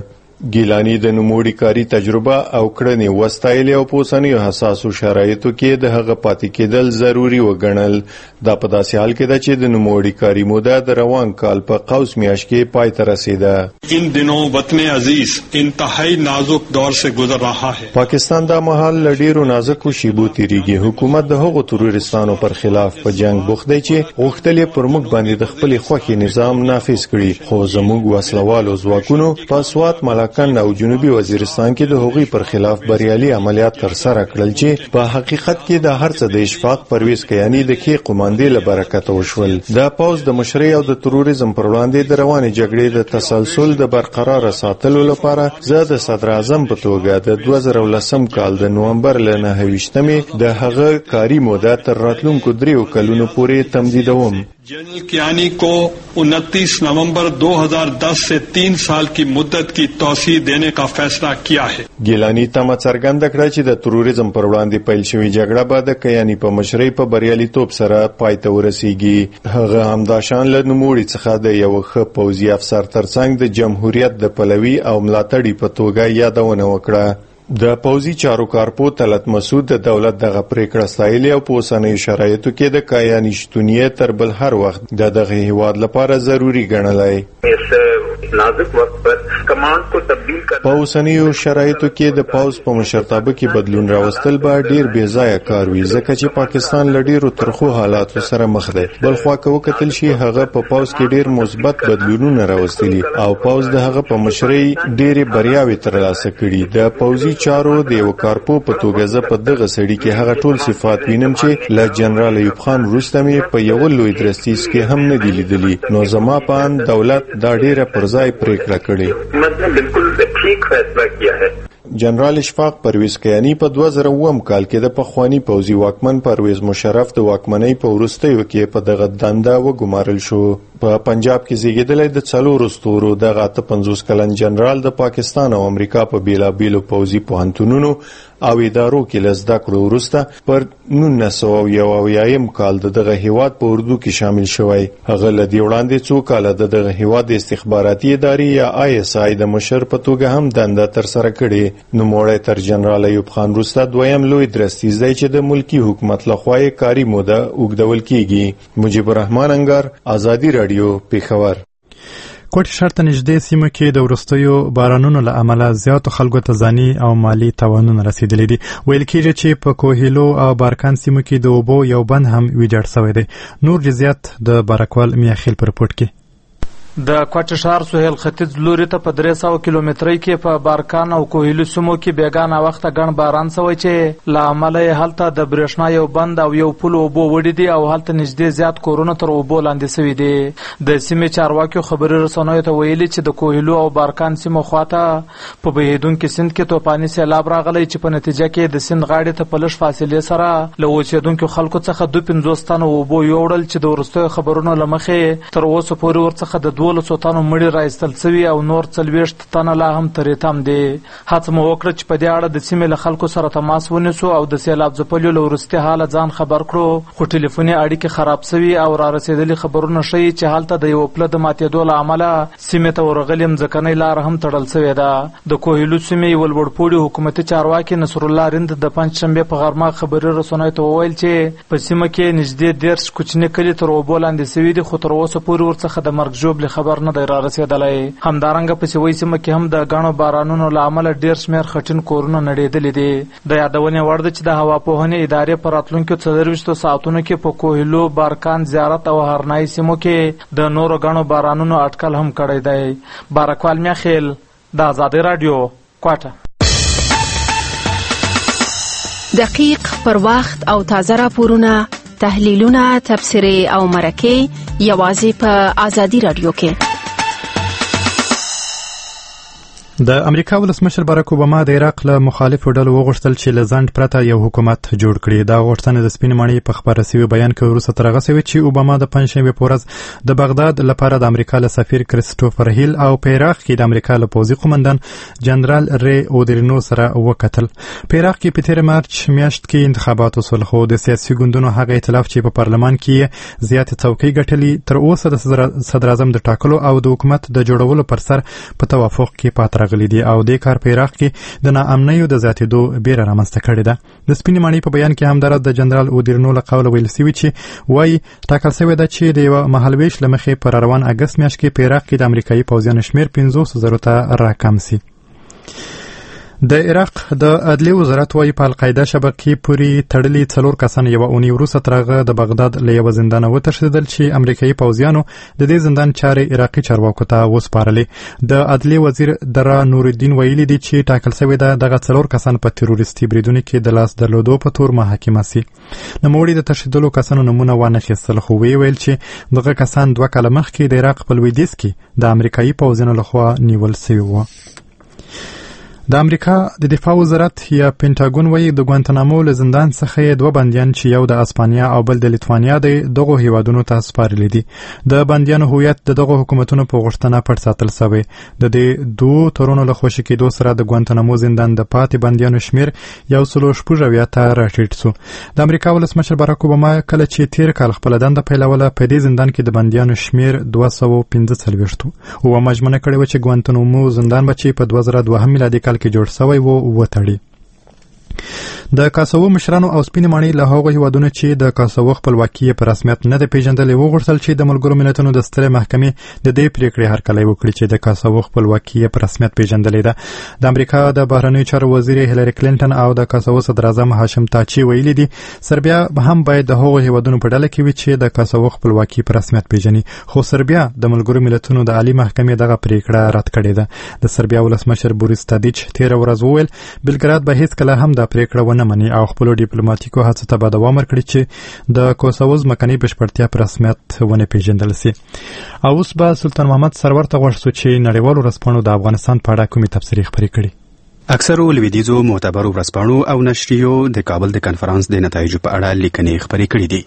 Speaker 15: ګیلانی د نوموړي کاری تجربه او کړنې وستایلې او په اوسنیو حساسو شرایطو کې د هغه پاتې کېدل ضروری وګڼل. دا په داسې حال کې ده چې د نوموړي کاری موده د روان کال په قوس میاشت کې پای ته رسیده.
Speaker 16: ان دنوں وطن عزیز انتہائی نازک دور سے گزر رہا ہے.
Speaker 15: پاکستان دا مهال لډیرو نازکو شیبو تیریږي. حکومت د هغو تروریستانو پر خلاف په جنگ بوخت دی چې غوښتل پر موږ باندې د خپل خوخي نظام نافذ کړي، خو زموږ وسلوالو ځواکونو په سوات، ملاکنډ او جنوبي وزیرستان کې د هغوی پر خلاف بریالي عملیات ترسره کړل چې په حقیقت کې د هر څه د اشفاق پرویز کیانی د کې قوماندې له برکته وشول. د پوز د مشرۍ او د تروریزم پر وړاندې د روانې جګړې د تسلسل د برقرار ساتلو لپاره زه د صدر اعظم په توګه د دوه زره ولسم کال د نومبر له نهه ویشتمې د هغه کاري موده تر راتلونکو دریو کلونو پورې تمدیدوم.
Speaker 16: General Kayani को उनतीस नवंबर दो हज़ार दस से तीन साल की मुद्दत की तौसीह देने का फैसला किया है.
Speaker 15: ګیلانی تمه څرګنده کړه چې د تروریزم پر وړاندې پیل شوې جګړه به د کیانی په مشرۍ په بریالیتوب سره پای ته ورسیږي. هغه همداشان له نوموړي څخه د یو ښه پوځي افسر ترڅنګ د جمهوریت د پلوي او ملاتړي په توګه یادونه وکړه. د پوځي چارو کارپو طلعت مسعود د دولت دغه پریکړه ستایلې او په اوسنیو شرایطو کې د کیانی شتونیت تر بل هر وخت د دغه هیواد لپاره ضروری ګڼلای.
Speaker 17: نازک وخت پر کمانډ کو تبدیل کړه.
Speaker 15: په اوسنیو شرایطو کې د پوز په مشرتابه کې بدلون راوستل به ډیر بې ځایه کار وي، ځکه چې پاکستان له ډیرو ترخو حالاتو سره مخ دی. بل خوا که وکتل شي هغه په پوز کې ډیر مثبت بدلونونه راوستلي او پوز د هغه په مشرۍ ډیرې بریاوې ترلاسه کړي. د پوځي چارو د یو کارپو په توګه زه په دغه سړي کې هغه ټول صفات وینم چې له جنرال ایوب خان وروسته مې په یو لوی درستیز کې هم نه دي لیدلي. نو زما په اند دولت دا ډیره پر ځای پریکړه کړې. جنرال اشفاق پرویز کیانی په دوه زره اووم کال کې د پخوانی پوځي واکمن پرویز مشرف د واکمنۍ په وروستیو کې په دغه دنده وګمارل شو. په پنجاب کې زیږیدلی د څلورو ستورو دغه اته پنځوس کلن جنرال د پاکستان او امریکا په بیلابیلو پوځي پوهنتونونو او ادارو کې له زده کړو وروسته پر نولس سوه یو اویایم کال د دغه هیواد په اردو کې شامل شوی. هغه له دې وړاندې څو کاله د دغه هیواد د استخباراتي ادارې یا آی اس آی د مشر په توګه هم دنده ترسره کړې. نوموړی تر جنرال ایوب خان وروسته دویم لوی درستیز دی چې د ملکی حکومت لخوا یې کاري موده اوږدول کیږي. مجيب الرحمن انګار، ازادي رادیو، پیښور.
Speaker 1: کوټ ښار ته نږدې سیمه کې د وروستیو بارانونو له امله زیاتو خلکو ته ځاني او مالي تاوانونه رسیدلي دي. ویل کېږي چې په کوهیلو او بارکان سیمو کې د اوبو یو بند هم ویجاړ شوی دی. نور جزئیات د بارکوال میاخیل په رپورټ کې.
Speaker 18: د کوټ ښار سهیل ختیځ لوري ته په درې سوه کیلومترۍ کې په بارکان او کوهیلو سیمو کې بیګانه وخته ګڼ باران شوی چې له امله یې هلته د برېښنا یو بند او یو پل اوبو وړي دي او هلته نږدې زیات کورونه تر اوبو لاندې شوي دي. د سیمې چارواکیو خبري رسنیو ته ویلي چې د کوهیلو او بارکان سیمو خواته په بهیدونکي سیند کې توپاني سیلاب راغلی چې په نتیجه کې د سیند غاړې ته په لږ فاصلې سره له اوسېدونکو خلکو څخه دوه پنځوس تنه اوبو یوړل چې د وروستیو خبرونو له مخې تر اوسه پورې ورڅخه د دولسو تنو مړي راایستل شوي او نور څلوېښت تنه لا هم ترې تم دي. هڅه مو وکړه چې په دې اړه د سیمې له خلکو سره تماس ونیسو او د سیلاب ځپلیو له وروستي حاله ځان خبر کړو، خو ټلیفوني اړیکې خراب شوي او را رسېدلي خبرونه ښیي چې هلته د یوه پله د ماتېدو له امله سیمې ته ورغلې مځکنۍ لاره هم تړل شوې ده. د کوهیلو سیمې یوه لوړپوړي حکومتي چارواکي نصرالله رند د پنجشنبې په غرمه خبري رسنیو ته وویل چې په سیمه کې نږدې دېرش کوچني کلي تر اوبو لاندې شوي دي، خو تر اوسه پورې ورڅخه د مرګ ژوبلې خبر نه دی را رسېدلی. همدارنګه په سویل سیمه کې هم د ګڼو بارانونو له امله ډېر شمېر خټین کورونه نړېدلي دي. د یادونې وړ ده چې د هواپوهنې ادارې په راتلونکو څلرویشتو ساعتونو کې په کوهیلو، بارکان، زیارت او هرنایي سیمو کې د نورو ګڼو بارانونو اټکل هم کړی دی. بارکوال میاخیل، د ازادي رادیو، کوټه.
Speaker 19: دقیق، پر وخت او تازه راپورونه، تحلیلونه، تبصرې او مرکې یوازې په ازادي رادیو کې.
Speaker 1: د امریکا ولسمشر باراک اوباما د عراق له مخالفو ډلو وغوښتل چې له ځنډ پرته یو حکومت جوړ کړي. دا غوښتنه د سپینې ماڼۍ په خپاره شوي بیان کې وروسته تر هغه شوې چې اوباما د پنجشنبې په ورځ د بغداد لپاره د امریکا له سفیر کریسټوفر هیل او په عراق کې د امریکا له پوځي قومندان جنرال ری اودرینو سره وکتل. په عراق کې په تېره مارچ میاشت کې انتخابات وشول، خو د سیاسي ګوندونو هغه ائتلاف چې په پارلمان کې زیاتې څوکۍ ګټلې تر اوسه د صدر اعظم د ټاکلو او د حکومت د جوړولو پر سر په توافق کې پاتې راغلي دي او د کار په عراق کې د ناامنیو د زیاتېدو بیره رامنځته کړې ده. د سپینې ماڼۍ په بیان کې همدارس د جنرال اودیرنو له قوله ویل سوي چې وایي ټاکل سوې ده چې د یوه مهالویش له مخې په روان اګست میاشت کې په عراق کې د امریکایي پوځیانو شمېر پنځوس زرو ته راکم سي. د عراق د عدلیې وزارت وايي په القاعده شبکې پورې تړلي څلور کسان یوه اونۍ وروسته تر هغه د بغداد له یوه زندانه وتښتېدل چې امریکایي پوځیانو د دې زندان چارې عراقي چارواکو ته وسپارلې. د عدلیې وزیر درا نورالدین ویلي دي چې ټاکل سوې ده دغه څلور کسان په تروریستي بریدونو کې د لاس درلودو په تور محاکمه سي. نوموړي د تښتېدلو کسانو نومونه وانخیستل خو ویې ویل چې دغه کسان دوه کاله مخکې د عراق په لویدیځ کې د امریکایي پوځیانو لخوا نیول سوي وو. د امریکا د دفاع وزارت یا پینټاګون وایي د ګوانتنامو له زندان څخه دوه بندیان چې یو د اسپانیا او بل د لیتوانیا دی دغه هیوادونو ته سپارلي دي. د بندیانو هویت د دغه حکومتونو په غوښتنه پټ ساتل شوی. د دې دوه تورونو له خوشي کېدو سره د ګوانتنامو زندان د پاتې بندیانو شمیر یو سلو شپږ اویا ته راټیټ سو. د امریکا ولسمشر باراک اوباما کله چې تیر کال خپله دنده پیلوله په دې زندان کې د بندیانو شمیر دوه سوه پنځه څلوېښت و. اوباما ژمنه کړې وه چې ګوانتنامو زندان به چې په دوه زره دوهم میلادي کال کې جوړ سوی و وتړي. د کاسوو مشرانو او سپینې ماڼۍ له هغو هیوادونو چې د کاسوو خپلواکي په رسمیت نه ده پیژندلې وغوښتل چې د ملګرو ملتونو د سترې محکمې د دې پریکړې هرکلی وکړي چې د کاسوو خپلواکي په رسمیت پیژندلې ده. د امریکا د بهرنیو چارو وزیر هیلری کلینټن او د کاسوو صدراعظم هاشم تاچي ویلي دي سربیا هم باید د هغو هیوادونو په ډله کې وي چې د کاسوو خپلواکي په رسمیت پیژني. خو سربیا د ملګرو ملتونو د عالي محکمې دغه پریکړه رد کړې ده. د سربیا ولسمشر بوریس تادیچ تېره ورځ وویل بلګراد به هیڅکله هم دا پریکړه ونه مني او خپل ډیپلوماټیکو هڅو ته به دوام ورکړي چې د کوسوو ځمکنۍ بشپړتیا په رسمیت ونه پیژندل سي. او اوس به سلطان محمد سرور ته غوښ شو چې نړیوالو ورځپاڼو د افغانستان په اړه کومې تبصرې خپرې کړي.
Speaker 20: اکثرو لویدیځو معتبرو ورځپاڼو او نشریو د کابل د کنفرانس د نتایجو په اړه لیکنې خپرې کړې دي.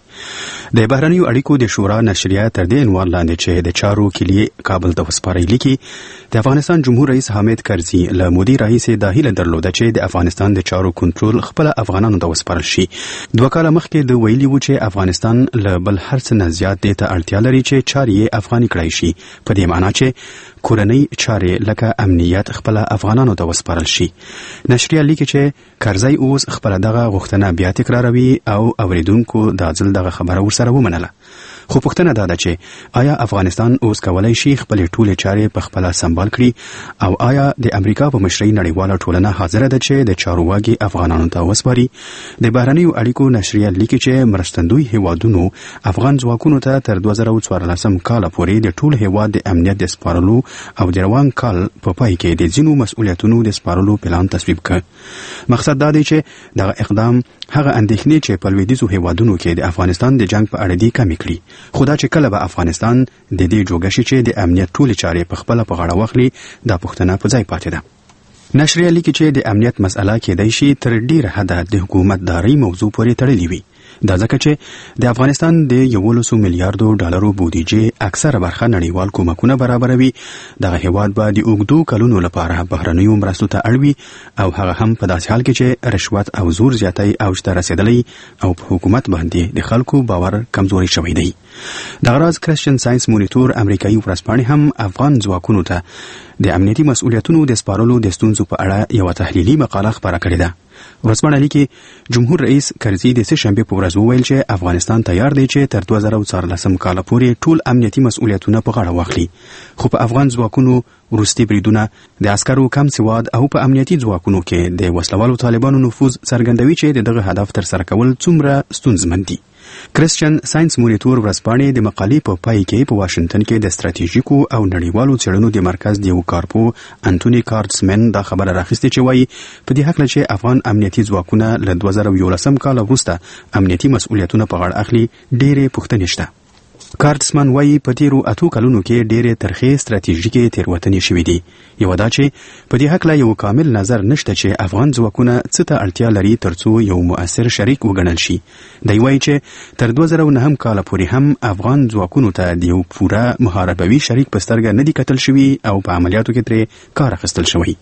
Speaker 20: د بهرنیو اړیکو د شورا نشریه تر دې عنوان لاندې چې د چارو کلیې کابل ته وسپارلې لیکي د افغانستان جمهور رئیس حامد کرزي له مودي راهیسې دا هیله درلوده چې د افغانستان د چارو کنټرول خپل افغانانو ته وسپارل شي. دوه کاله مخکې د ویلي و چې افغانستان له بل هر څه نه زیات دې ته اړتیا لري چې چارې یې افغاني کړای شي په دې معنی چې کورنۍ چارې لکه امنیت خپل افغانانو ته وسپارل شي. نشریه لیکي چې کرزي اوس خپل دغه غوښتنه بیا تکراروي او اوریدونکو دا ځل دغه خبره ورسره ومنله. خو پوښتنه دا ده چې آیا افغانستان اوس کولای شي خپل ټولې چارې په خپل سمبال کړي او آیا د امریکا په مشرۍ نړیواله ټولنه حاضر ده چې د چارواکي افغانانو ته وسپاري؟ د بهرنیو اړیکو نشریه لیکي چې مرستندوی هیوادونو افغان ځواکونو ته تر دوه زره څوارلسم کال پورې د ټول هیواد د امنیت د سپارلو او د روان کال په پای کې د ځینو مسؤلیتونو د سپارلو پلان تصویب کړ. مقصد دا دی چې دغه اقدام هغه اندېښنې چې په لویدیځو هیوادونو کې د افغانستان د جنگ په اړه دي کمې کړي. خدا چې کله به افغانستان د دې جوګه شي چې د امنیت ټولې چارې په خپله په غاړه واخلي دا پوښتنه په ځای پاتې ده. نشریه لیکي چې د امنیت مسئله کېدای شي تر ډیره حده د حکومتدارۍ موضوع پورې تړلې وي. دا ځکه چې د افغانستان د یولسو میلیارډو ډالرو بودیجې اکثره برخه نړیوال کومکونه برابروي. دغه هیواد به د اوږدو کلونو لپاره بهرنیو مرستو ته اړوي او هغه هم په داسې حال کې چې رشوت او زور زیاتی اوج ته رسېدلی او په حکومت باندې د خلکو باور کمزوري شوی دی. دغه راز کرسچن ساينس مونیټور امریکایي ورځپاڼې هم افغان ځواکونو ته د امنیتي مسؤلیتونو د سپارلو د ستونزو په اړه یوه تحلیلي مقاله خپره کړې ده. ورځپاڼه لیکي جمهور رئیس کرزي د سه شنبې په ورځ وویل چې افغانستان تیار دی چې تر دوه زره څوارلسم کال پورې ټول امنیتي مسؤلیتونه په غاړه واخلي. خو په افغان ځواکونو وروستي بریدونه د عسکرو کم سواد او په امنیتي ځواکونو کې د وسلوالو طالبانو نفوذ څرګندوي چې دغه هدف ترسره کول څومره ستونزمن دي. کرسچن ساينس مونیټور ورځپاڼې د مقالې په پای کې په واشنگټن کې د ستراتیژیکو او نړیوالو څېړنو د مرکز د یو کارپو انټونی کارټسمن دا خبره راخیستې چې وایي په دې هکله چې افغان امنیتي ځواکونه له دوه زره یولسم کال وروسته امنیتي مسؤلیتونه په غاړه اخلي ډېرې پوښتنې شته. کارټسمن وایي په تیرو اتو کلونو کې ډېرې ترخې ستراتیژیکې تېروتنې شوې دي. یوه دا چې په دې هکله یو کامل نظر نشته چې افغان ځواکونه څه ته اړتیا لري ترڅو یو مؤثر شریک وګڼل شي. دی وایي چې تر دوه زره نهم کال پورې هم افغان ځواکونو ته د یو پوره محاربوي شریک په سترګه نه دي کتل شوي او په عملیاتو کې ترې کار اخیستل شوی.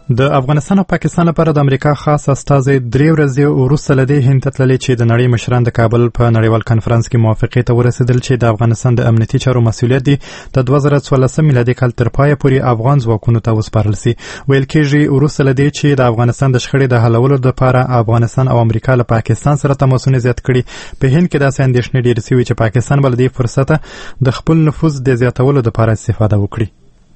Speaker 1: د افغانستان او پاکستان لپاره د امریکا خاص استازی درې ورځې وروسته له دې هند ته تللی چې د نړۍ مشران د کابل په نړیوال کنفرانس کې موافقې ته ورسېدل چې د افغانستان د امنیتي چارو مسؤلیت دی د دوه زره څوارلسم میلادي کال تر پایه پورې افغان ځواکونو ته وسپارل سي. ویل کېږي وروسته له دې چې د افغانستان د شخړې د حلولو لپاره افغانستان او امریکا له پاکستان سره تماسونه زیات کړي، په هند کې داسې اندېښنې ډېرې سوي چې پاکستان به له دې فرصته د خپل نفوذ د زیاتولو لپاره استفاده وکړي.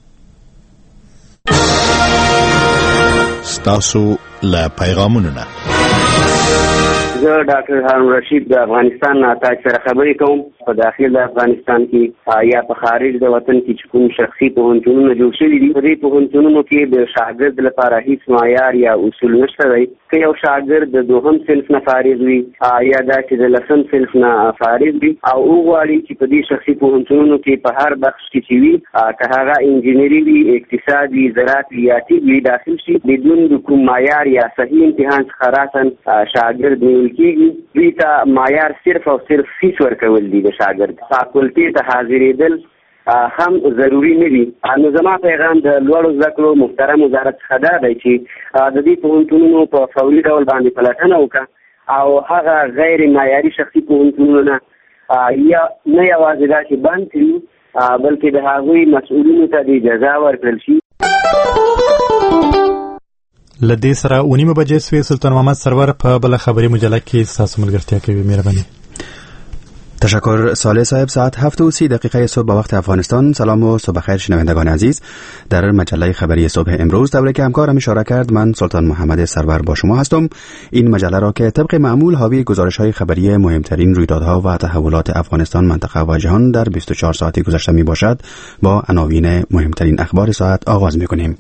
Speaker 6: ستاسو له پیغامونو نه
Speaker 21: زه ډاکټر هارون رشید د افغانستان نه تاسو سره خبرې کوم. په داخل د افغانستان کې یا په خارج د وطن کې چې کوم شخصي پوهنتونونه جوړ شوي دي، په دې پوهنتونونو کې د شاګرد لپاره هیڅ معیار یا اصول نشته دی. که یو شاګرد د دوهم صنف نه فارغ وي یا دا چې د لسم صنف نه فارغ وي او وغواړي چې په دې شخصي پوهنتونونو کې په هر بخش کې چې وي، که هغه انجینري وي، اقتصاد وي، زراعت وي یا طب وي، داخل شي بدون د کوم معیار یا صحیح امتحان څخه راسن شاګرد نیول کېږي. دوی ته معیار صرف او صرف فیس ورکول دي. د شاګرد فاکولټي ته حاضرېدل هم ضروری نه دي. نو زما پیغام د لوړو زده کړو محترم وزارت څخه دا دی چې د دې پوهنتونونو په فوري ډول باندې پلټنه وکړه او هغه غیر معیاري شخصي پوهنتونونه یا نه یوازې دا چې بند کړي بلکې د هغوی مسؤلینو ته د جزا ورکړل شي.
Speaker 1: لدې سره ونیمه بجې سوې. سلطان محمد سرور په بل خبري مجله کې تاسو ملګرتیا کوي. مهرباني.
Speaker 20: تشکر صالح صاحب. ساعت هفت و سی دقیقه صبح به وقت افغانستان. سلام و صبح خیر شنوندگان عزیز. در مجله خبری صبح امروز دوره که همکارم اشاره کرد، من سلطان محمد سرور با شما هستم. این مجله را که طبق معمول حاوی گزارش‌های خبری مهمترین رویدادها و تحولات افغانستان، منطقه و جهان در بیست و چهار ساعت گذشته می باشد، با عناوین مهمترین اخبار ساعت آغاز می کنیم.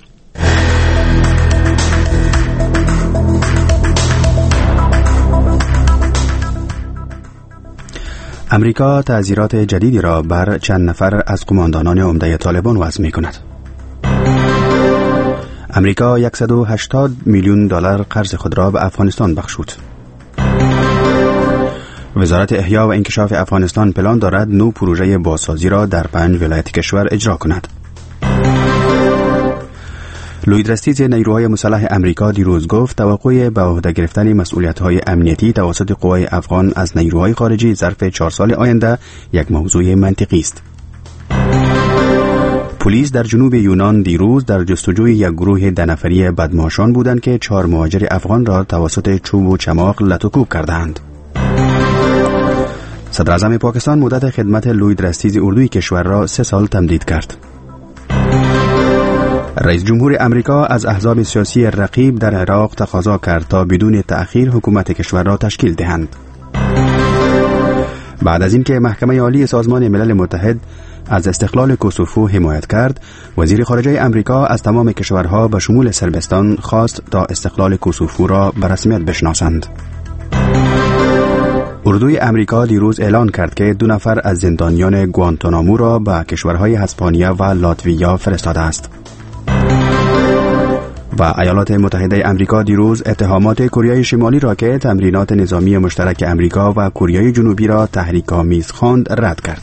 Speaker 20: امریکا تعزیرات جدیدی را بر چند نفر از قماندانان عمده طالبان وضع می کند. امریکا صد و هشتاد میلیون دلار قرض خود را به افغانستان بخشود. وزارت احیا و انکشاف افغانستان پلان دارد نو پروژه بازسازی را در پنج ولایت کشور اجرا کند. لوید رستیز نیروهای مسلح امریکا دیروز گفت توقع به عهده گرفتن مسئولیت‌های امنیتی توسط قوای افغان از نیروهای خارجی ظرف چهار سال آینده یک موضوع منطقی است. پلیس در جنوب یونان دیروز در جستجوی یک گروه ده نفری بدمعشان بودند که چهار مهاجر افغان را توسط چوب و چماق لطوکوب کردند. صدر اعظم پاکستان مدت خدمت لوید رستیز اردوی کشور را سه سال تمدید کرد. رئیس جمهور امریکا از احزاب سیاسی رقیب در عراق تقاضا کرد تا بدون تأخیر حکومت کشور را تشکیل دهند. بعد از اینکه محکمه عالی سازمان ملل متحد از استقلال کوسوفو حمایت کرد، وزیر خارجه امریکا از تمام کشورها به شمول صربستان خواست تا استقلال کوسوفو را به رسمیت بشناسند. اردوی امریکا دیروز اعلان کرد که دو نفر از زندانیان گوانتانامو را به کشورهای اسپانیا و لاتویا فرستاده است. و ایالات متحده امریکا دیروز اتهامات کره شمالی را که تمرینات نظامی مشترک امریکا و کره جنوبی را تحریک‌آمیز خواند رد کرد.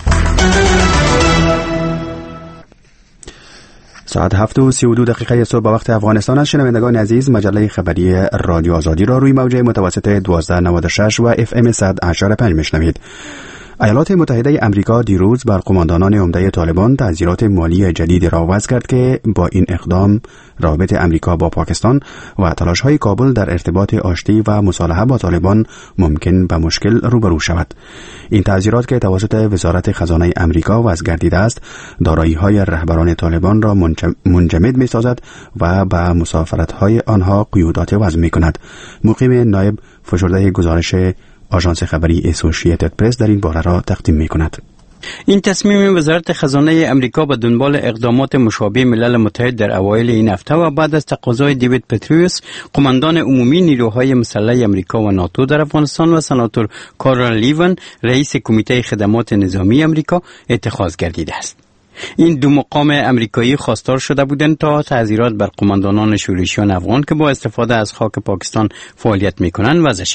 Speaker 20: ساعت هفت و سی و دو دقیقه صبح به وقت افغانستان است. شنوندگان عزیز، مجله خبری رادیو آزادی را روی موج متوسط دوازده نود و شش و اف ام صد و هشت و پنج میشنوید. ایالات متحده امریکا دیروز بر قماندانان عمده طالبان تعزیرات مالی جدیدی را وضع کرد که با این اقدام رابطه امریکا با پاکستان و تلاش‌های کابل در ارتباط آشتی و مصالحه با طالبان ممکن به مشکل روبرو شود. این تعزیرات که توسط وزارت خزانه امریکا وضع گردیده است، دارایی‌های رهبران طالبان را منجمد می‌سازد و به مسافرت‌های آنها قیودات وضع می‌کند. مقیم نایب فشرده گزارش آژانس خبری اسوسییتد پرس در این باره را تقدیم می‌کند.
Speaker 14: این تصمیم وزارت خزانه امریکا به دنبال اقدامات مشابه ملل متحد در اوایل این هفته و بعد از تقاضای دیوید پتریوس، قماندان عمومی نیروهای مسلح امریکا و ناتو در افغانستان و سناتور کارل لیون، رئیس کمیته خدمات نظامی امریکا، اتخاذ گردیده است. این دو مقام امریکایی خواستار شده بودند تا تعزیرات بر قماندانان شورشیان افغان که با استفاده از خاک پاکستان فعالیت می‌کنند وضع شود.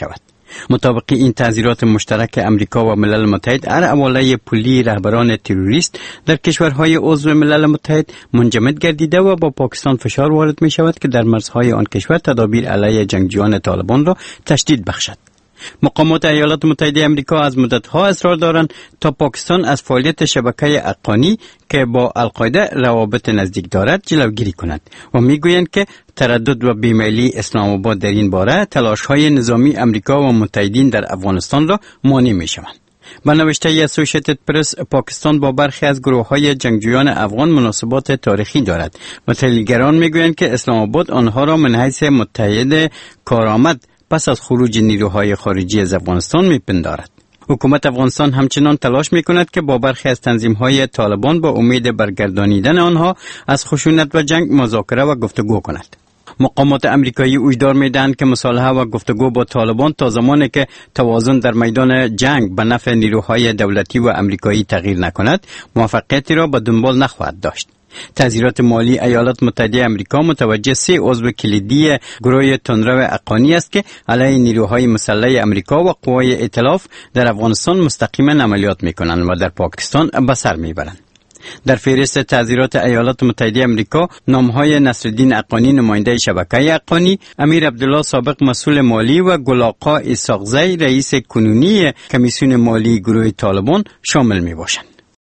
Speaker 2: مطابق این تعزیرات مشترک امریکا و ملل متحد، هر حواله پولی رهبران تروریست در کشورهای عضو ملل متحد منجمد گردیده و با پاکستان فشار وارد می شود که در مرزهای آن کشور تدابیر علیه جنگجویان طالبان را تشدید بخشد. مقامات ایالات متحده آمریکا از مدتها اصرار دارند تا پاکستان از فعالیت شبکه حقانی که با القاعده روابط نزدیک دارد جلوگیری کند و میگویند که تردد و بیمیلی اسلام آباد در این باره تلاش‌های نظامی آمریکا و متحدین در افغانستان را مانع می‌شوند. با نوشته اسوسییتد پرس، پاکستان با برخی از گروه‌های جنگجویان افغان مناسبات تاریخی دارد و تحلیلگران میگویند که اسلام آباد آنها را من حیث متحد کارآمد پس از خروج نیروهای خارجی از افغانستان میپندارد. حکومت افغانستان همچنان تلاش میکند که با برخی از تنظیم‌های طالبان با امید برگردانیدن آنها از خشونت و جنگ مذاکره و گفتگو کند. مقامات امریکایی هشدار میدهند که مصالحه و گفتگو با طالبان تا زمانی که توازن در میدان جنگ به نفع نیروهای دولتی و امریکایی تغییر نکند، موفقیتی را به دنبال نخواهد داشت. تعزیرات مالی ایالات متحده آمریکا متوجه سه عضو کلیدی گروه تندرو حقانی است که علیه نیروهای مسلح امریکا و قوای ائتلاف در افغانستان مستقیما عملیات میکنند و در پاکستان به سر میبرند. در فهرست تعزیرات ایالات متحده آمریکا نامهای نصرالدین حقانی نماینده شبکه حقانی، امیر عبدالله سابق مسئول مالی و گل-آقا اسحاقزی رئیس کنونی کمیسیون مالی گروه طالبان شامل میباشند.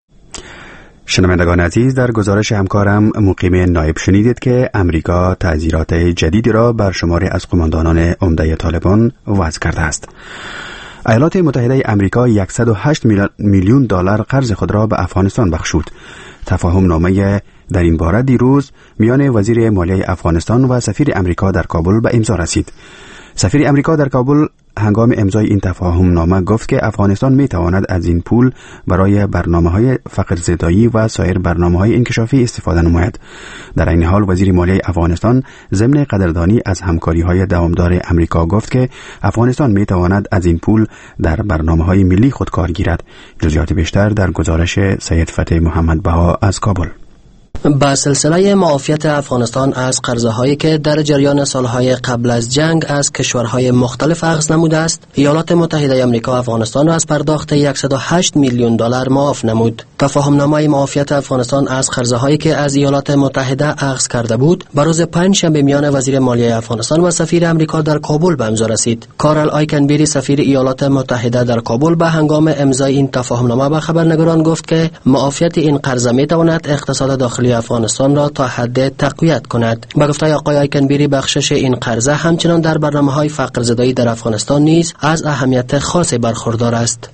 Speaker 20: شنوندگان عزیز، در گزارش همکارم مقیم نایب شنیدید که امریکا تعزیرات جدیدی را بر شماری از قماندانان عمده طالبان وضع کرده است. ایالات متحده امریکا صد و هشت میلیون دلار قرض خود را به افغانستان بخشود. تفاهم نامه در این باره دیروز میان وزیر مالیه افغانستان و سفیر امریکا در کابل به امضا رسید. سفیر امریکا در کابل هنگام امضای این تفاهم نامه گفت که افغانستان می تواند از این پول برای برنامه‌های فقرزدایی و سایر برنامه‌های انکشافی استفاده نماید. در این حال وزیر مالیه افغانستان ضمن قدردانی از همکاری‌های دوامدار امریکا گفت که افغانستان می تواند از این پول در برنامه‌های ملی خود کار گیرد. جزئیات بیشتر در گزارش سید فتح محمد بها از کابل.
Speaker 22: با سلسله معافیت افغانستان از قرضه‌هایی که در جریان سالهای قبل از جنگ از کشورهای مختلف اخذ نموده است، ایالات متحده آمریکا افغانستان را از پرداخت صد و هشت میلیون دلار معاف نمود. تفاهم‌نامه معافیت افغانستان از قرضه‌هایی که از ایالات متحده اخذ کرده بود، بر روز پنج شنبه میان وزیر مالیه افغانستان و سفیر امریکا در کابل به امضا رسید. کارل آیکنبری سفیر ایالات متحده در کابل به هنگام امضای این تفاهم‌نامه به خبرنگاران گفت که معافیت این قرضه می‌تواند اقتصاد داخلی افغانستان را تا حد تقویت کند. به گفته آقای آیکنبری، بخشش این قرضه همچنان در برنامه‌های فقرزدایی در افغانستان نیز از اهمیت خاصی برخوردار است.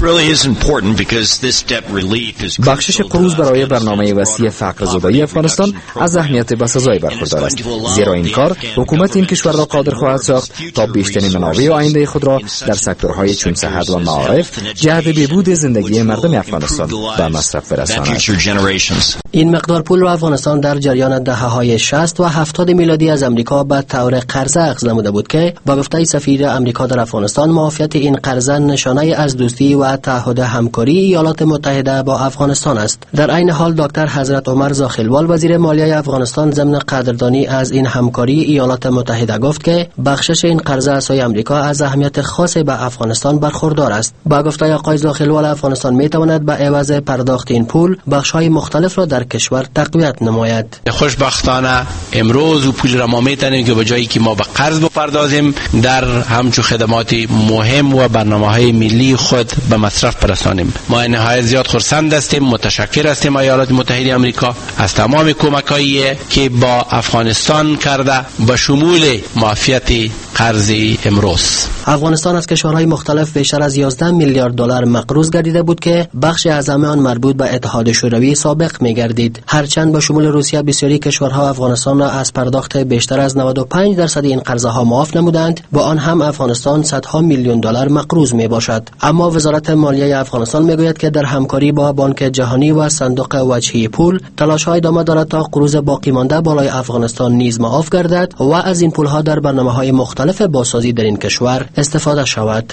Speaker 23: بخشش قروض برای برنامه وسیع فقرزدایی افغانستان از اهمیت بسزایی برخوردار است، زیرا این کار حکومت این کشور را قادر خواهد ساخت تا بیشترین منابع آینده خود را در سکتورهای چون صحت و معارف جهت بهبود زندگی مردم افغانستان به مصرف برساند.
Speaker 22: این مقدار پول را افغانستان در جریان دهه‌های شصت و هفتاد میلادی از امریکا به طور قرضه اخذ نموده بود که با گفته سفیر امریکا در افغانستان معافیت این قرضه نشانه از دوستی و تعهد همکاری ایالات متحده با افغانستان است. در عین حال دکتر حضرت عمر زاخیلوال وزیر مالیه افغانستان ضمن قدردانی از این همکاری ایالات متحده گفت که بخشش این قرضه از سوی امریکا از اهمیت خاصی به افغانستان برخوردار است. با گفته آقای زاخیلوال افغانستان میتواند به عوض پرداخت این پول بخش‌های مختلف را در کشور تقویت نماید.
Speaker 13: خوشبختانه امروز و پول را ما میتونیم که به جایی که ما به قرض بپردازیم در همچو خدمات مهم و برنامه‌های ملی خود به مصرف برسانیم. ما نهایت زیاد خرسند هستیم، متشکر هستیم ایالات متحده آمریکا از تمام کمکایی که با افغانستان کرده به شمول معافیت قرض امروز.
Speaker 22: افغانستان از کشورهای مختلف بیشتر از یازده میلیارد دلار مقروض گردیده بود که بخش اعظم آن مربوط به اتحاد شوروی سابق می‌گردید. هرچند با شمول روسیه بسیاری کشورها افغانستان را از پرداخت بیشتر از نود و پنج درصد این قرضه‌ها معاف نمودند، با آن هم افغانستان صدها میلیون دلار مقروض میباشد. اما وزارت مالیه افغانستان میگوید که در همکاری با بانک جهانی و صندوق وجهی پول تلاش‌های ادامه دارد تا قروض باقی مانده بالای افغانستان نیز معاف گردد و از این پول‌ها در برنامه‌های مختلف بازسازی در این کشور استفاده شود.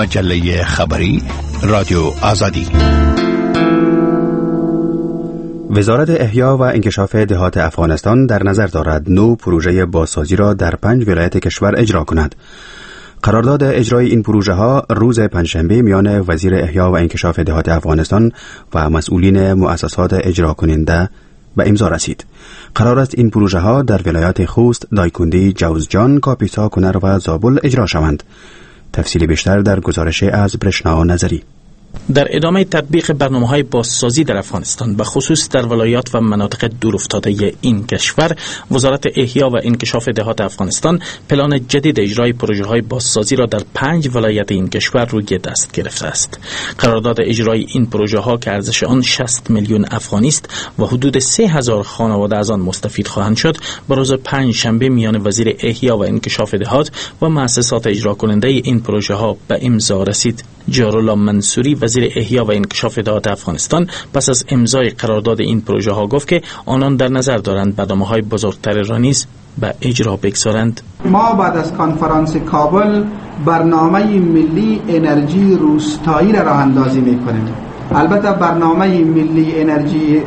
Speaker 6: مجله خبری رادیو آزادی.
Speaker 20: وزارت احیا و انکشاف دهات افغانستان در نظر دارد نو پروژه بازسازی را در پنج ولایت کشور اجرا کند. قرارداد اجرای این پروژه ها روز پنجشنبه میان وزیر احیا و انکشاف دهات افغانستان و مسئولین مؤسسات اجرا کننده به امضا رسید. قرار است این پروژه ها در ولایات خوست، دایکندی، جوزجان، کاپیسا، کنر و زابل اجرا شوند. تفصیل بیشتر در گزارش از برشنا نظری.
Speaker 10: در ادامه تطبیق برنامه‌های بازسازی در افغانستان به خصوص در ولایات و مناطق دورافتاده این کشور، وزارت احیا و انکشاف دهات افغانستان پلان جدید اجرای پروژه‌های بازسازی را در پنج ولایت این کشور روی دست گرفته است. قرارداد اجرای این پروژه‌ها که ارزش آن شصت میلیون افغانی است و حدود سه هزار خانواده از آن مستفید خواهند شد، به روز پنج شنبه میان وزیر احیا و انکشاف دهات و مؤسسات اجرا کننده این پروژه‌ها به امضا رسید. جارالله منصوری وزیر احیا و انکشاف دهات افغانستان پس از امضای قرارداد این پروژه ها گفت که آنان در نظر دارند برنامه‌های بزرگتر را نیز به اجرا بگذارند.
Speaker 3: ما بعد از کنفرانس کابل برنامه ملی انرژی روستایی را راه اندازی می‌کنیم. البته برنامه ملی انرژی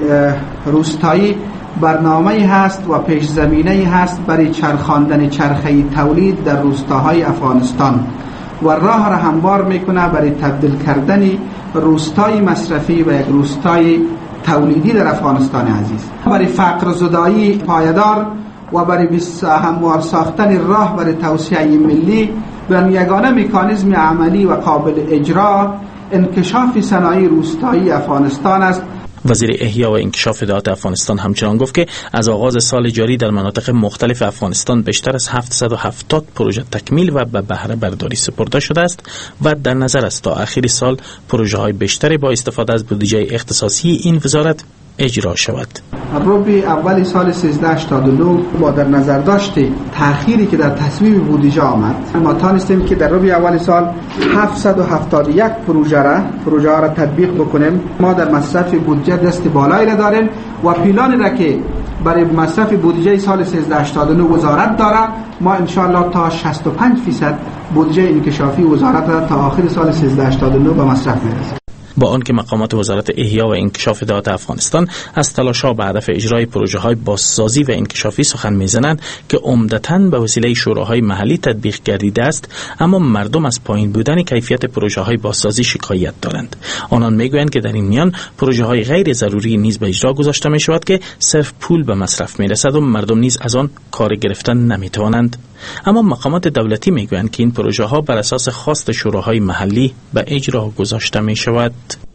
Speaker 3: روستایی برنامه‌ای هست و پیش زمینه‌ای هست برای چرخاندن چرخه تولید در روستاهای افغانستان و راه را هموار میکنه برای تبدیل کردن روستای مصرفی و یک روستای تولیدی در افغانستان عزیز، برای فقر زدایی پایدار و برای هموار ساختن راه برای توسعه ملی به یگانه مکانیزم عملی و قابل اجرا انکشاف صنایع روستایی افغانستان است.
Speaker 10: وزیر احیا و انکشاف دهات افغانستان همچنان گفت که از آغاز سال جاری در مناطق مختلف افغانستان بیشتر از هفتصد و هفتاد پروژه تکمیل و به بهره برداری سپرده شده است و در نظر است تا آخر سال پروژه های بیشتری با استفاده از بودجه اختصاصی این وزارت اجرا شود.
Speaker 3: ربع اول سال سیزده هشتاد و نه با در نظر داشت تأخیری که در تصویب بودجه آمد، ما تانستیم که در ربع اول سال هفتصد و هفتاد و یک پروژه را پروژه ها را تطبیق بکنیم. ما در مصرف بودجه دست بالایی را داریم و پیلانی را که برای مصرف بودجه سال سیزده هشتاد و نه وزارت داره، ما انشاءالله تا شصت و پنج درصد بودجه انکشافی وزارت را تا آخر سال سیزده هشتاد و نه به مصرف میرسه.
Speaker 10: با آنکه مقامات وزارت احیا و انکشاف دهات افغانستان از تلاش‌ها به هدف اجرای پروژه‌های بازسازی و انکشافی سخن می‌زنند که عمدتاً به وسیله شوراهای محلی تطبیق گردیده است، اما مردم از پایین بودن کیفیت پروژه‌های بازسازی شکایت دارند. آنان می‌گویند که در این میان پروژه‌های غیر ضروری نیز به اجرا گذاشته می‌شود که صرف پول به مصرف می‌رسد و مردم نیز از آن کار گرفتن نمی‌توانند. اما مقامات دولتی می‌گویند که این پروژه‌ها بر اساس خواست شوراهای محلی به اجرا گذاشته می‌شود.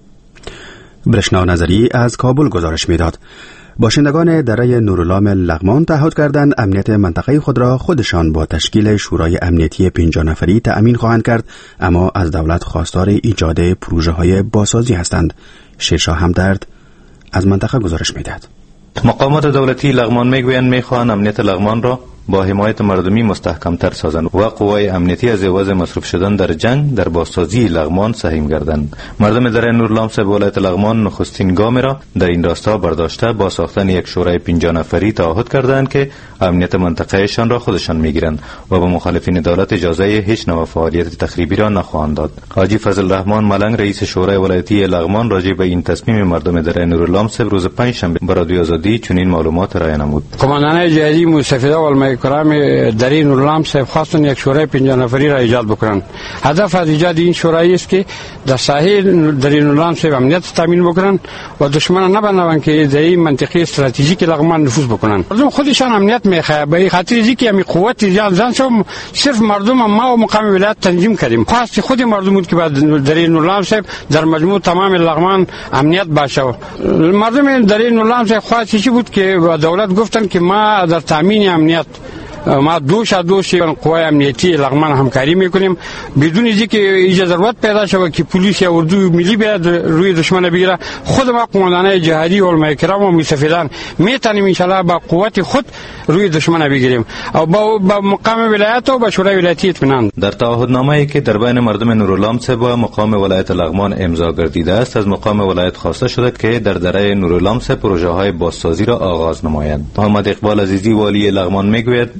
Speaker 20: برشنا نظری از کابل گزارش میداد. باشندگان دره نورالام لغمان تعهد کردند امنیت منطقه خود را خودشان با تشکیل شورای امنیتی پنجاه نفری تأمین خواهند کرد، اما از دولت خواستار ایجاد پروژه‌های بازسازی هستند. شیرشاه همدرد از منطقه گزارش میداد.
Speaker 4: مقامات دولتی لغمان میگویند میخواهند امنیت لغمان را با حمایت مردمی مستحکمتر سازند و قوای امنیتی از عوض مصروف شدن در جنگ در بازسازی لغمان سهیم گردند. مردم دره نورالام به ولایت لغمان نخستین گام را در این راستا برداشته با ساختن یک شورای پنجاه نفری تعهد کردند که امنیت منطقهشان را خودشان میگیرند و به مخالفین دولت اجازه هیچ نوع فعالیت تخریبی را نخواهند داد. حاجی فضل الرحمن ملنگ رئیس شورای ولایتی لغمان راجع به این تصمیم مردم دره نورالام روز پنجشنبه به رادیو آزادی چنین معلومات را نمود.
Speaker 5: کماندان جهادی مستفیده و کرام دره نورالام صاحب خواستن یک شورای پنجاه نفری را ایجاد بکنند. هدف از ایجاد این شورای است که در ساحل دره نورالام صاحب امنیت تامین بکنند و دشمنان نبنوند که در این منطقه استراتژیک لغمان نفوذ بکنند. مردم خودشان امنیت میخواه، به خاطر اینکه همین قوت ایجاد زن شو صرف مردم ما و مقام ولایت تنظیم کردیم. خواست خود مردم بود که بعد دره نورالام صاحب در مجموع تمام لغمان امنیت باشه. مردم دره نورالام صاحب خواست چی بود که دولت گفتن که ما در تامین امنیت ما دوش دوش قوای امنیتی لغمان همکاری میکنیم بدون اینکه اجازه ضرورت پیدا شود که پلیس یا اردو ملی بیاد روی دشمن بگیره. خود ما قماندانای جهادی و علمای کرام و مستفیدان میتونیم ان شاء الله با قوت خود روی دشمن بگیریم او با, با مقام ولایت و با شورای ولایتی اطمینان.
Speaker 4: در تعهدنامه‌ای که در بین مردم نورالام با مقام ولایت لغمان امضا گردیده است، از مقام ولایت خواسته شده که در دره نورالام پروژه‌های بازسازی را آغاز نمایند. محمد اقبال عزیزی والی لغمان میگوید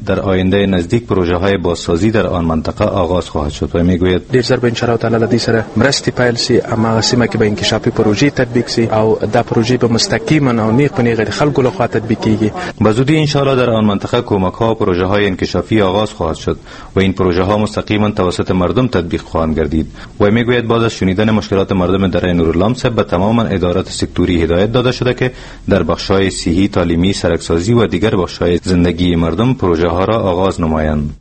Speaker 4: در آینده نزدیک پروژه های بازسازی در آن منطقه آغاز خواهد شد و میگوید
Speaker 7: ډیر زر به ان شاء الله تعالی د دې سره مرستې پیل سي اما سیمه کې به انکشافي پروژې تطبیق سي او دا پروژې به مستقیما او نیغ په نیغ د خلکو لخوا تطبیق کیږي.
Speaker 4: به زودی ان شاء الله در آن منطقه کمک ها و پروژه های انکشافی آغاز خواهد شد و این پروژه ها مستقیما توسط مردم تطبیق خواهند گردید. و میگوید بعد از شنیدن مشکلات مردم در نوراللامسه به تمام ادارات سکتوری هدایت داده شده که در بخش‌های صحی، تعلیمی، سرکسازی و دیگر بخش‌های زندگی مردم پروژه ها را آغاز نمایند.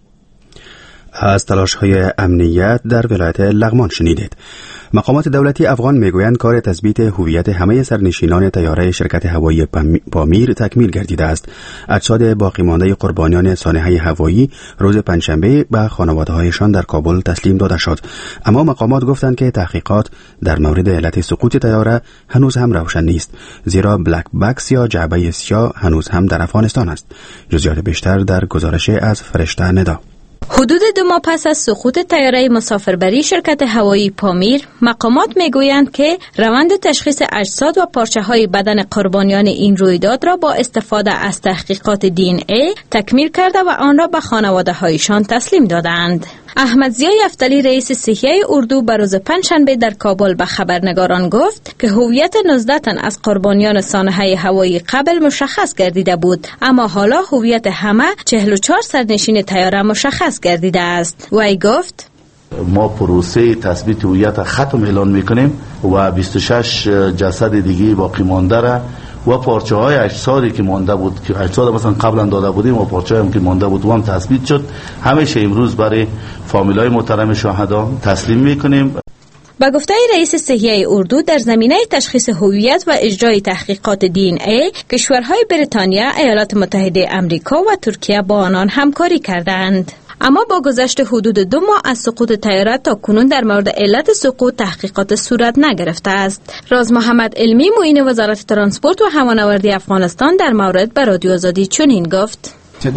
Speaker 20: از تلاش‌های امنیت در ولایت لغمان شنیدید. مقامات دولتی افغان میگویند کار تثبیت هویت همه سرنشینان طیاره شرکت هوایی پامیر تکمیل گردیده است. اجساد باقی مانده قربانیان سانحه هوایی روز پنجشنبه به خانواده‌هایشان در کابل تسلیم داده شد. اما مقامات گفتند که تحقیقات در مورد علت سقوط طیاره هنوز هم روشن نیست، زیرا بلک باکس یا جعبه سیاه هنوز هم در افغانستان است. جزئیات بیشتر در گزارش از فرشته ندا.
Speaker 8: حدود دو ماه پس از سقوط طیاره مسافربری شرکت هوایی پامیر، مقامات میگویند که روند تشخیص اجساد و پارچه‌های بدن قربانیان این رویداد را با استفاده از تحقیقات دی این ای تکمیل کرده و آن را به خانواده‌هایشان تسلیم دادند. احمد ضیا یفتلی رئیس صحیه اردو به روز پنجشنبه در کابل به خبرنگاران گفت که هویت نوزده تن از قربانیان سانحه هوایی قبل مشخص گردیده بود، اما حالا هویت همه چهل و چهار سرنشین طیاره مشخص گردیده است. وی گفت
Speaker 9: ما پروسه تثبیت هویت ختم اعلان میکنیم و بیست و شش جسد دیگه باقی مانده را و پارچه های اجسادی که مانده بود که اجساد مثلا قبلا داده بودیم و پارچه هم که مانده بود و هم تثبیت شد، همیشه امروز برای فامیلای محترم شهدا تسلیم میکنیم.
Speaker 8: با گفته رئیس صحیه اردو، در زمینه تشخیص هویت و اجرای تحقیقات دی این ای کشورهای بریتانیا، ایالات متحده آمریکا و ترکیه با آنان همکاری کردند. اما با گذشت حدود دو ماه از سقوط طیاره تا کنون در مورد علت سقوط تحقیقات صورت نگرفته است. راز محمد علمی معین وزارت ترانسپورت و هوانوردی افغانستان در مورد به رادیو آزادی چنین گفت: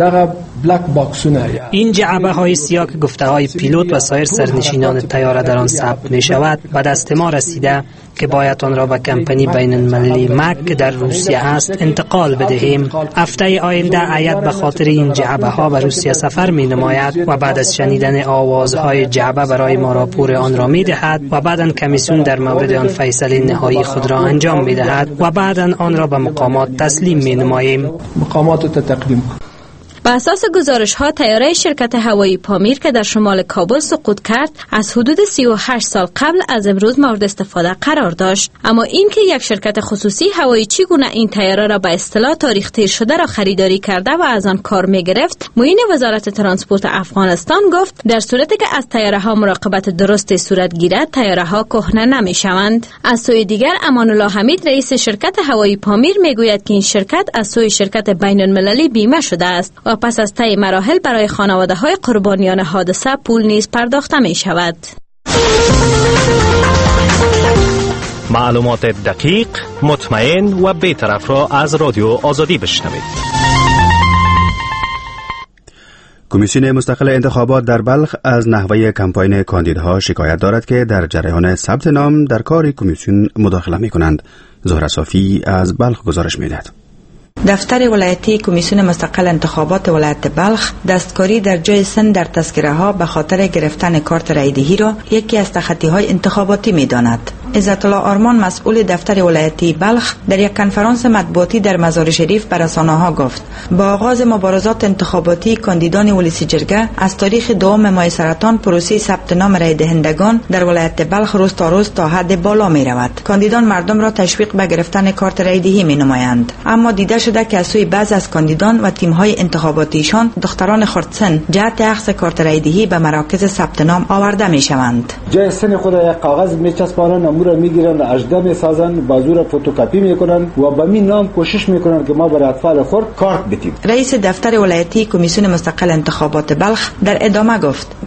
Speaker 24: این جعبه های سیاه که گفته های پیلوت و سایر سرنشینان طیاره در آن ثبت می شود به دست ما رسیده که باید آن را به کمپانی بین المللی مک که در روسیه است انتقال بدهیم. هفته آینده هیئت به خاطر این جعبه ها به روسیه سفر می نماید و بعد از شنیدن آوازهای جعبه برای ما راپور آن را می دهد و بعدا کمیسیون در مورد آن فیصله نهایی خود را انجام می دهد و بعدا آن را به مقامات تسلیم می نماییم.
Speaker 9: مقامات تقدیم.
Speaker 8: به اساس گزارش ها، طیاره شرکت هوایی پامیر که در شمال کابل سقوط کرد از حدود سی و هشت سال قبل از امروز مورد استفاده قرار داشت. اما اینکه یک شرکت خصوصی هوایی چگونه این طیاره را به اصطلاح تاریخ تیر شده را خریداری کرده و از آن کار می گرفت، معین وزارت ترانسپورت افغانستان گفت در صورتی که از طیاره ها مراقبت درست صورت گیرد، طیاره ها کهنه نمی شوند. از سوی دیگر، امان الله حمید رئیس شرکت هوایی پامیر می گوید که این شرکت از سوی شرکت بین المللی بیمه شده است و پس از طی مراحل برای خانواده های قربانیان حادثه پول نیز پرداخته می شود.
Speaker 25: معلومات دقیق، مطمئن و بی‌طرف را از رادیو آزادی بشنوید.
Speaker 20: کمیسیون مستقل انتخابات در بلخ از نحوه کمپاین کاندیداها شکایت دارد که در جریان ثبت نام در کار کمیسیون مداخله می کنند. زهره صافی از بلخ گزارش می دهد.
Speaker 26: دفتر ولایتی کمیسیون مستقل انتخابات ولایت بلخ دستکاری در جای سن در تذکره ها به خاطر گرفتن کارت رایدهی را یکی از تخطی های انتخاباتی می داند. عزت الله آرمان مسئول دفتر ولایتی بلخ در یک کنفرانس مطبوعاتی در مزار شریف به رسانه‌ها گفت با آغاز مبارزات انتخاباتی کاندیدان ولسی جرگه از تاریخ دوم ماه سرطان پروسه ثبت نام رای دهندگان در ولایت بلخ روز تا روز تا حد بالا می رود. کاندیدان مردم را تشویق به گرفتن کارت رایدهی می نمایند، اما دیده شده که از سوی بعض از کاندیدان و تیم‌های انتخاباتیشان دختران خردسن جهت اخذ کارت رایدهی به مراکز ثبت نام آورده می شوند.
Speaker 27: جای سن خود یک کاغذ می چسبانند، امور میگیرن، اجدا میسازن، بازور فتوکپی میکنن و به می نام کوشش میکنن که ما برای اطفال خرد کارت بدیم.
Speaker 26: رئیس دفتر ولایتی کمیسیون مستقل انتخابات بلخ در ادامه گفت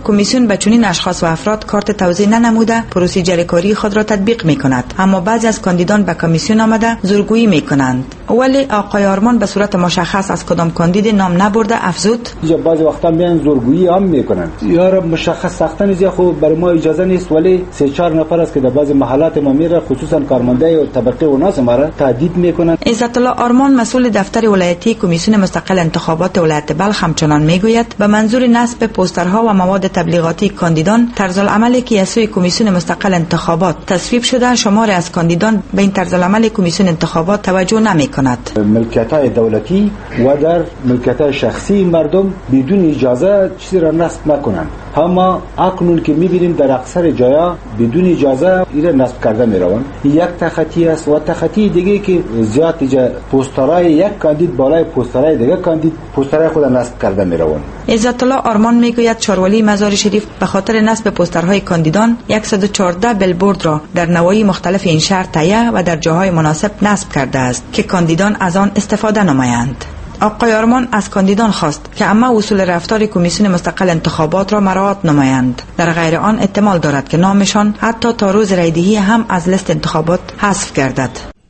Speaker 26: کمیسیون به چنین اشخاص و افراد کارت توزیع ننموده پروسیجر کاری خود را تطبیق می کند، اما بعضی از کاندیدان به کمیسیون آمده زورگویی می کنند. ولی آقای آرمان به صورت مشخص از کدام کاندید نام نبرده افزود:
Speaker 27: یا بعضی وقتا میان زورگویی هم میکنن، یا مشخص ساختن از خو برای ما اجازه نیست، ولی سه چهار نفر است که در بعضی محلات ما میره، خصوصا کارمنده و طبقه و ناس ما را تهدید میکنن.
Speaker 26: عزت الله آرمان مسئول دفتر ولایتی کمیسیون مستقل انتخابات ولایت بلخ همچنان میگوید به منظور نصب پوسترها و مواد تبلیغاتی کاندیدان طرز العملی که از سوی کمیسیون مستقل انتخابات تصویب شده شمار از کاندیدان به این طرز العمل کمیسیون انتخابات توجه نمیکند.
Speaker 27: ملکیت‌های دولتی و در ملکیت‌های شخصی مردم بدون اجازه چیزی را نصب نکنند. اما اکنون که می‌بینیم در اکثر جاها بدون اجازه این نصب کرده می‌روند. یک تخطی است و تخطی دیگه که زیاد جا پوسترهای یک کاندید بالای پوسترهای دیگه کاندید پوسترهای خود نصب کرده می‌روند.
Speaker 26: عزت الله آرمان میگوید چارولی مزار شریف به خاطر نصب پوسترهای کاندیدان صد و چهارده بیلبورد را در نواحی مختلف این شهر تهیه و در جاهای مناسب نصب کرده است که کاندیدان از آن استفاده نمایند. آقای آرمان از کاندیدان خواست که اما اصول رفتار کمیسیون مستقل انتخابات را مراعات نمایند، در غیر آن احتمال دارد که نامشان حتی تا روز رایدهی هم از لیست انتخابات حذف گردد.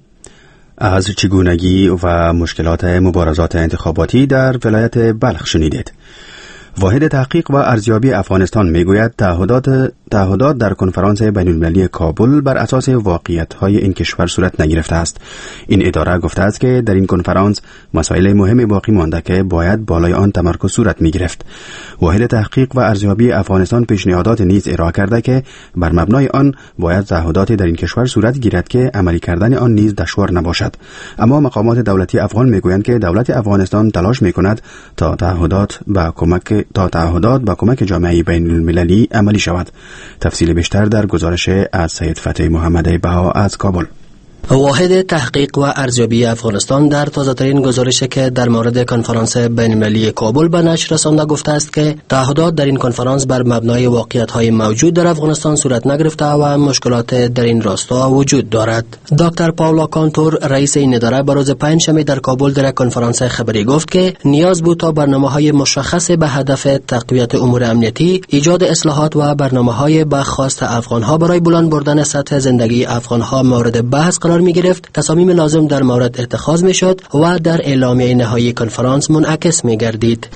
Speaker 20: از چگونگی و مشکلات مبارزات انتخاباتی در ولایت بلخ شنیدید. واحد تحقیق و ارزیابی افغانستان میگوید تعهدات تعهدات در کنفرانس بین‌المللی کابل بر اساس واقعیت‌های این کشور صورت نگرفته است. این اداره گفته است که در این کنفرانس مسائل مهم باقی مانده که باید بالای آن تمرکز صورت می‌گرفت. واحد تحقیق و ارزیابی افغانستان پیشنهادات نیز ارائه کرده که بر مبنای آن باید تعهدات در این کشور صورت گیرد که عملی کردن آن نیز دشوار نباشد. اما مقامات دولتی افغان میگویند که دولت افغانستان تلاش می‌کند تا تعهدات با کمک تا تعهدات با کمک جامعه بین‌المللی عملی شود. تفصیل بیشتر در گزارش از سید فتحی محمد بها از کابل.
Speaker 22: واحد تحقیق و ارزیابی افغانستان در تازه‌ترین گزارشی که در مورد کنفرانس بین‌المللی کابل به نشر رسانده گفته است که تعهدات در این کنفرانس بر مبنای واقعیت‌های موجود در افغانستان صورت نگرفته و مشکلات در این راستا وجود دارد. دکتر پاولا کانتور رئیس این اداره به روز پنجشنبه در کابل در کنفرانس خبری گفت که نیاز بود تا برنامه‌های مشخص به هدف تقویت امور امنیتی، ایجاد اصلاحات و برنامه‌های به خواست افغان‌ها برای بلند بردن سطح زندگی افغان‌ها مورد بحث قرار می گرفت، تصامیم لازم در مورد اتخاذ می شد و در اعلامیه نهایی کنفرانس منعکس می گردید.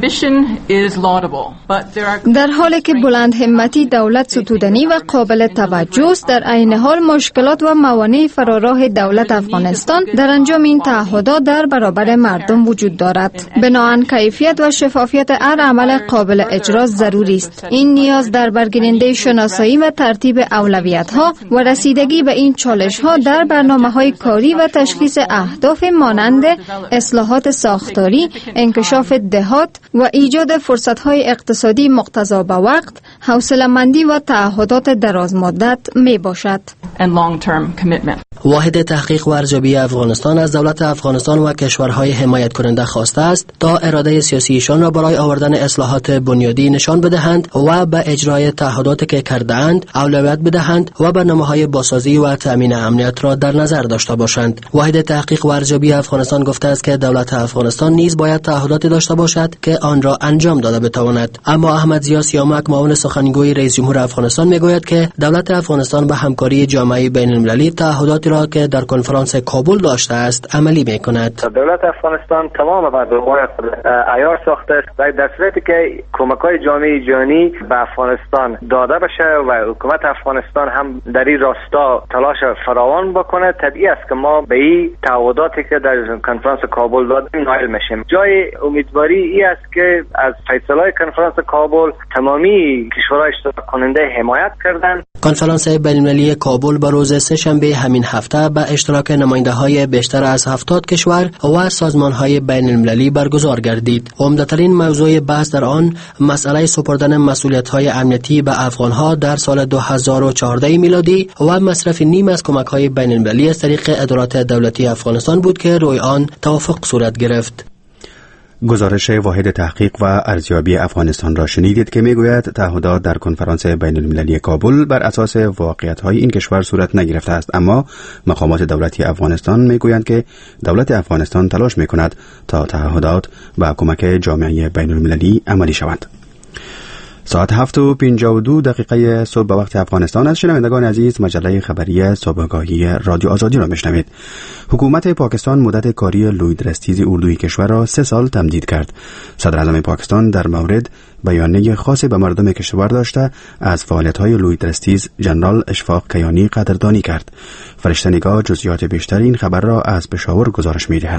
Speaker 11: در حالی که بلند همتی دولت ستودنی و قابل توجه است، در عین حال مشکلات و موانع فراراه دولت افغانستان در انجام این تعهدات در برابر مردم وجود دارد. بنابراین کیفیت و شفافیت هر عمل قابل اجرا ضروری است. این نیاز در برگیرنده شناسایی و ترتیب اولویت ها و رسیدگی به این چالش ها در برنامه‌های کاری و تشخیص اهداف مانند اصلاحات ساختاری، انکشاف دهات و ایجاد فرصت‌های اقتصادی مقتضا به وقت، حوصله‌مندی و تعهدات درازمدت میباشد.
Speaker 22: واحد تحقیق و ارزیابی افغانستان از دولت افغانستان و کشورهای حمایت کننده خواسته است تا اراده سیاسیشان را برای آوردن اصلاحات بنیادی نشان بدهند و به اجرای تعهداتی که کرده‌اند اولویت بدهند و برنامه‌های بازسازی و تأمین امنیت را در نظر داشته باشند. واحد تحقیق و ارزیابی افغانستان گفته است که دولت افغانستان نیز باید تعهداتی داشته باشد که آن را انجام داده بتواند. اما احمد ضیا سیامک معاون سخنگوی رئیس جمهور افغانستان میگوید که دولت افغانستان به همکاری جامعه بین‌المللی تعهداتی را که در کنفرانس کابل داشته است عملی میکند.
Speaker 12: دولت افغانستان تمام برنامه‌های خود عیار ساخته است و در صورتی که کمک‌های جامعه جهانی به افغانستان داده بشه و حکومت افغانستان هم در این راستا تلاش فراوان بکنه، طبیعی است که ما به این تعهداتی که در کنفرانس کابل دادیم نائل میشیم. جای امیدواری ای است که از فیصله کنفرانس کابل تمامی کشورهای اشتراک کننده حمایت کردند.
Speaker 22: کنفرانس بین‌المللی کابل به روز سه شنبه همین هفته به اشتراک نماینده‌های بیشتر از هفتاد کشور و سازمان‌های بین‌المللی برگزار گردید. عمده‌ترین موضوع بحث در آن مسئله سپردن مسئولیت‌های امنیتی به افغان‌ها در سال دو هزار و چهارده میلادی و مصرف نیم از کمک‌های بین‌المللی از طریق ادارات دولتی افغانستان بود که روی آن توافق صورت گرفت.
Speaker 20: گزارش واحد تحقیق و ارزیابی افغانستان را شنیدید که میگوید تعهدات در کنفرانس بین‌المللی کابل بر اساس واقعیت‌های این کشور صورت نگرفته است، اما مقامات دولتی افغانستان میگویند که دولت افغانستان تلاش میکند تا تعهدات با کمک جامعه بین‌المللی عملی شود. ساعت هفت و پنجاه و دو دقیقه صبح به وقت افغانستان است. شنوندگان عزیز، مجله خبری صبحگاهی رادیو آزادی را میشنوید. حکومت پاکستان مدت کاری لویدرستیز اردوی کشور را سه سال تمدید کرد. صدر اعظم پاکستان در مورد بیانیه خاصی به مردم کشور داشته از فعالیت‌های لویدرستیز جنرال اشفاق کیانی قدردانی کرد. فرشته نگاه جزئیات بیشتر این خبر را از پشاور گزارش می‌دهد.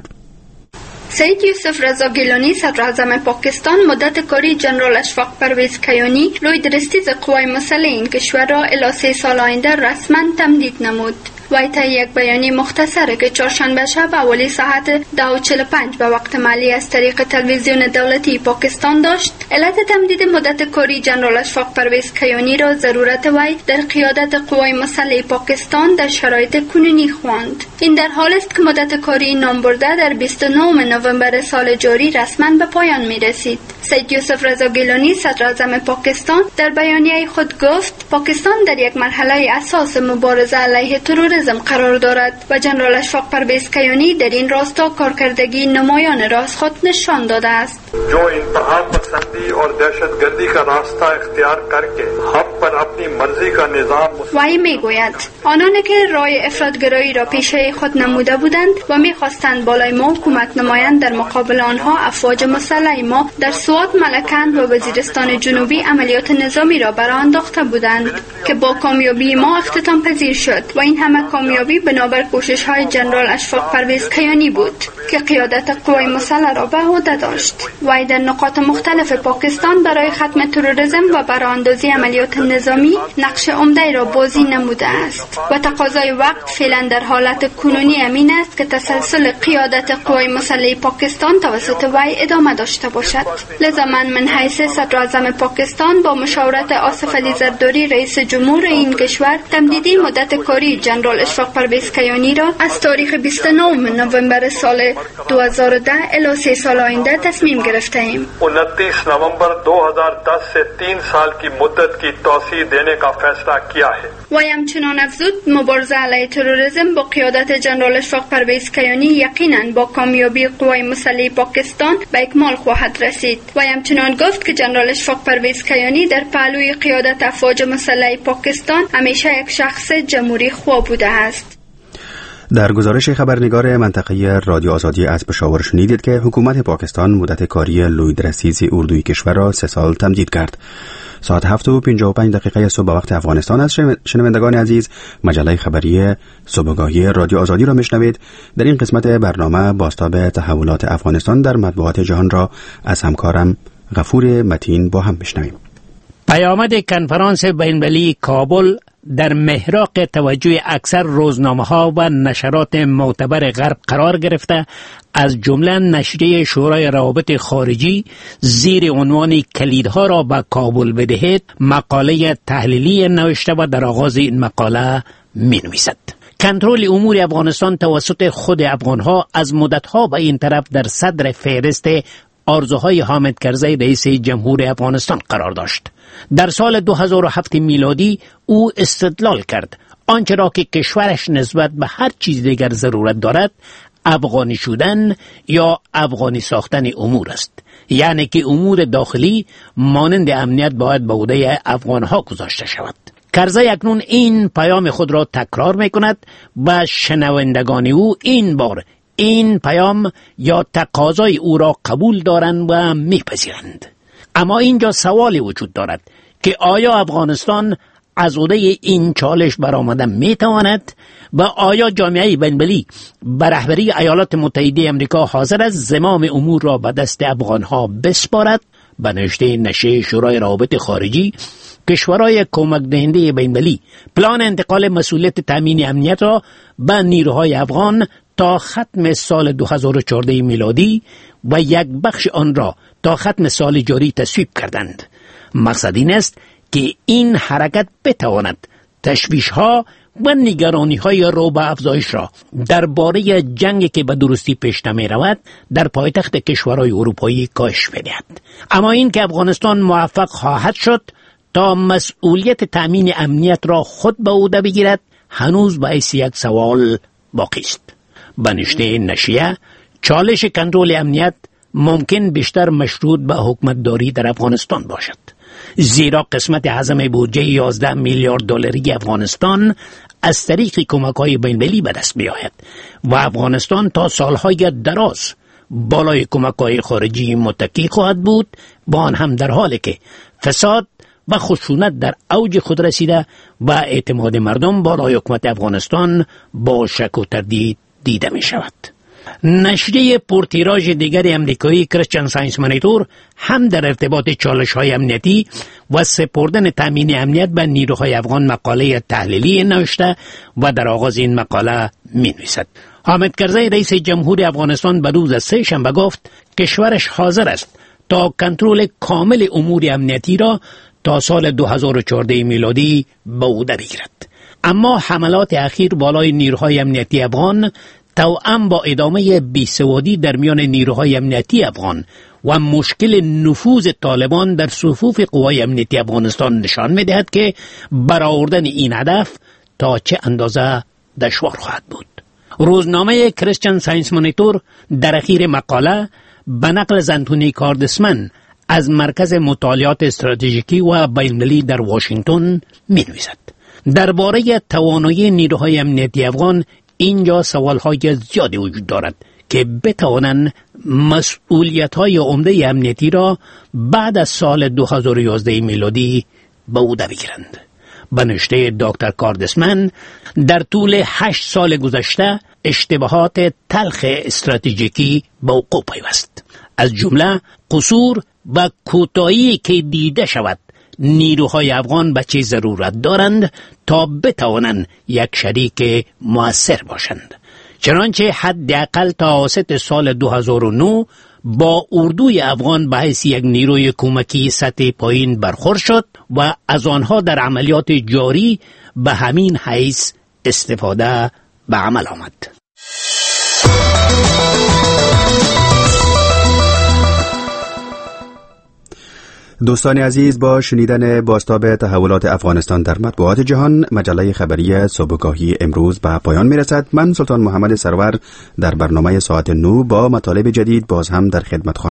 Speaker 1: سید یوسف رضا گیلانی صدر اعظم پاکستان مدت کاری جنرال اشفاق پرویز کیانی لویدرستیز قوای مسلح این کشور را الی سه سال آینده رسما تمدید نمود. وی تا یک بیانیه مختصره که چهارشنبه شب اولی ساعت ده و چهل و پنج به وقت محلی از طریق تلویزیون دولتی پاکستان داشت. علت تمدید مدت کاری جنرال اشفاق پرویز کیانی را ضرورت وی در قیادت قوای مسلح پاکستان در شرایط کنونی خواند. این در حال است که مدت کاری نام برده در بیست و نه نوامبر سال جاری رسما به پایان می رسید. سید یوسف رضا گیلانی صدر اعظم پاکستان در بیانیه خود گفت پاکستان در یک مرحله اساس مبارزه علیه تروریسم قرار دارد و جنرال اشفاق پرویز کیانی در این راستا کارکردگی نمایان را از خود نشان داده است.
Speaker 15: جو انتہا پسندی اور دہشتگردی کا راستہ اختیار کرके حق پر اپنی مرضی کا نظام
Speaker 1: وی میگوید آنانی که راه افراطگرایی را پیشه خود نموده بودند و میخواستند بالای ما حکومت نمایند، در مقابل آنها افواج مسلح ما در سوات، ملکند و وزیرستان جنوبی عملیات نظامی را برآ انداخته بودند که با کامیابی ما اختتام پذیر شد و این همه کامیابی بنابر کوشش های جنرال اشفاق پرویز کیانی بود که قیادت قوای مسلح را به عهده داشت. وی در نقاط مختلف پاکستان برای ختم تروریسم و براندازی عملیات نظامی نقش عمده را بازی نموده است و تقاضای وقت فعلا در حالت کنونی امین است که تسلسل قیادت قوای مسلح پاکستان توسط وی ادامه داشته باشد. لذا من من حیث صدر اعظم پاکستان با مشاورت آصف علی زرداری رئیس جمهور این کشور تمدیدی مدت کاری جنرال اشفاق پرویز کیانی را از تاریخ بیست و نه نوامبر سال دو هزار و ده الی سه سال آینده تصمیم گرفته ایم.
Speaker 15: انتیس نوامبر دو هزار و ده سے تین سال کی مدت کی توسیع دینے کا فیصلہ کیا ہے.
Speaker 1: و همچنان افزود مبارزه علیه تروریسم با قیادت جنرال اشفاق پرویز کیانی یقینا با کامیابی قوای مسلح پاکستان به اکمال خواهد رسید. و همچنان گفت که جنرال اشفاق پرویز کیانی در پهلوی قیادت افواج مسلح پاکستان همیشه یک شخص جمهوری خواه بوده است.
Speaker 20: در گزارش خبرنگار منطقه رادیو آزادی از پشاور شنیدید که حکومت پاکستان مدت کاری لویدرستیز اردوی کشور را سه سال تمدید کرد. ساعت هفت و پنجاه و پنج دقیقه صبح وقت افغانستان است. شنوندگان عزیز، مجله خبری صبحگاهی رادیو آزادی را میشنوید. در این قسمت برنامه بازتاب تحولات افغانستان در مطبوعات جهان را از همکارم غفور متین با هم میشنویم.
Speaker 14: پیامد کنفرانس بین‌المللی کابل در محراق توجه اکثر روزنامه‌ها و نشرات معتبر غرب قرار گرفته، از جمله نشریه شورای روابط خارجی زیر عنوان کلیدها را به کابل بدهید مقاله تحلیلی نوشته و در آغاز این مقاله می نویسد: کنترل امور افغانستان توسط خود افغانها از مدتها به این طرف در صدر فهرست آرزوهای حامد کرزی رئیس جمهور افغانستان قرار داشت. در سال دو هزار و هفت میلادی او استدلال کرد آنچه را که کشورش نسبت به هر چیز دیگر ضرورت دارد افغانی شدن یا افغانی ساختن امور است، یعنی که امور داخلی مانند امنیت باید به عهده افغانها گذاشته شود. کرزی اکنون این پیام خود را تکرار میکند و شنوندگان او این بار این پیام یا تقاضای او را قبول دارند و میپذیرند. اما اینجا سوالی وجود دارد که آیا افغانستان از عهده این چالش برآمدن میتواند و آیا جامعه بین‌المللی به رهبری ایالات متحده آمریکا حاضر است زمام امور را به دست افغانها بسپارد؟ به نوشته نشریه شورای روابط خارجی، کشورهای کمک دهنده بین‌المللی پلان انتقال مسئولیت تامین امنیت را به نیروهای افغان تا ختم سال دو هزار و چهارده میلادی و یک بخش آن را تا ختم سال جاری تصویب کردند. مقصد این است که این حرکت بتواند تشویش‌ها و نگرانی‌های رو به افزایش را درباره جنگی که به درستی پیش نمی رود در پایتخت کشورهای اروپایی کاهش بدهد. اما این که افغانستان موفق خواهد شد تا مسئولیت تأمین امنیت را خود به عهده بگیرد هنوز به حیث یک سوال باقی است. به نوشته نشریه، چالش کنترل امنیت ممکن بیشتر مشروط به حکومتداری در افغانستان باشد.
Speaker 2: زیرا قسمت اعظم بودجه یازده میلیارد دلاری افغانستان از طریق کمک‌های بین‌المللی به دست می‌آید و افغانستان تا سالهای دراز بالای کمک‌های خارجی متکی خواهد بود، با آن هم در حالی که فساد و خشونت در اوج خود رسیده و اعتماد مردم بالای حکومت افغانستان با شک و تردید دیده می شود. نشریه پرتیراژ دیگر امریکایی کریستین ساینس مانیتور هم در ارتباط چالش‌های امنیتی و سپردن تامین امنیت به نیروهای افغان مقاله تحلیلی نوشته و در آغاز این مقاله می‌نویسد: حامد کرزی رئیس جمهور افغانستان به روز سه شنبه گفت کشورش حاضر است تا کنترل کامل امور امنیتی را تا سال دو هزار و چهارده میلادی به عهده بگیرد. اما حملات اخیر بالای نیروهای امنیتی افغان توأم با ادامه بیسوادی در میان نیروهای امنیتی افغان و مشکل نفوذ طالبان در صفوف قوای امنیتی افغانستان نشان می‌دهد که برآوردن این هدف تا چه اندازه دشوار خواهد بود. روزنامه کریستین ساینس مانیتور در اخیر مقاله به نقل از انتونی کاردسمن از مرکز مطالعات استراتژیکی و بین‌المللی در واشنگتن می‌نویسد: درباره توانایی نیروهای امنیتی افغان اینجا سوال‌های زیادی وجود دارد که بتوانند مسئولیت‌های عمده امنیتی را بعد از سال دو هزار و یازده میلادی به عهده بگیرند. به نوشته دکتر کاردسمن، در طول هشت سال گذشته اشتباهات تلخ استراتژیکی به وقوع پیوست، از جمله قصور و کوتاهی که دیده شود نیروهای افغان به چه ضرورت دارند تا بتوانند یک شریک مؤثر باشند. چنانچه حداقل تا اواسط سال دو هزار و نه با اردوی افغان به حیث یک نیروی کمکی سطح پایین برخورد شد و از آنها در عملیات جاری به همین حیث استفاده به عمل آمد.
Speaker 20: دوستان عزیز، با شنیدن بازتاب تحولات افغانستان در مطبوعات جهان، مجله خبری صبحگاهی امروز به پایان میرسد. من سلطان محمد سرور در برنامه ساعت نو با مطالب جدید باز هم در خدمت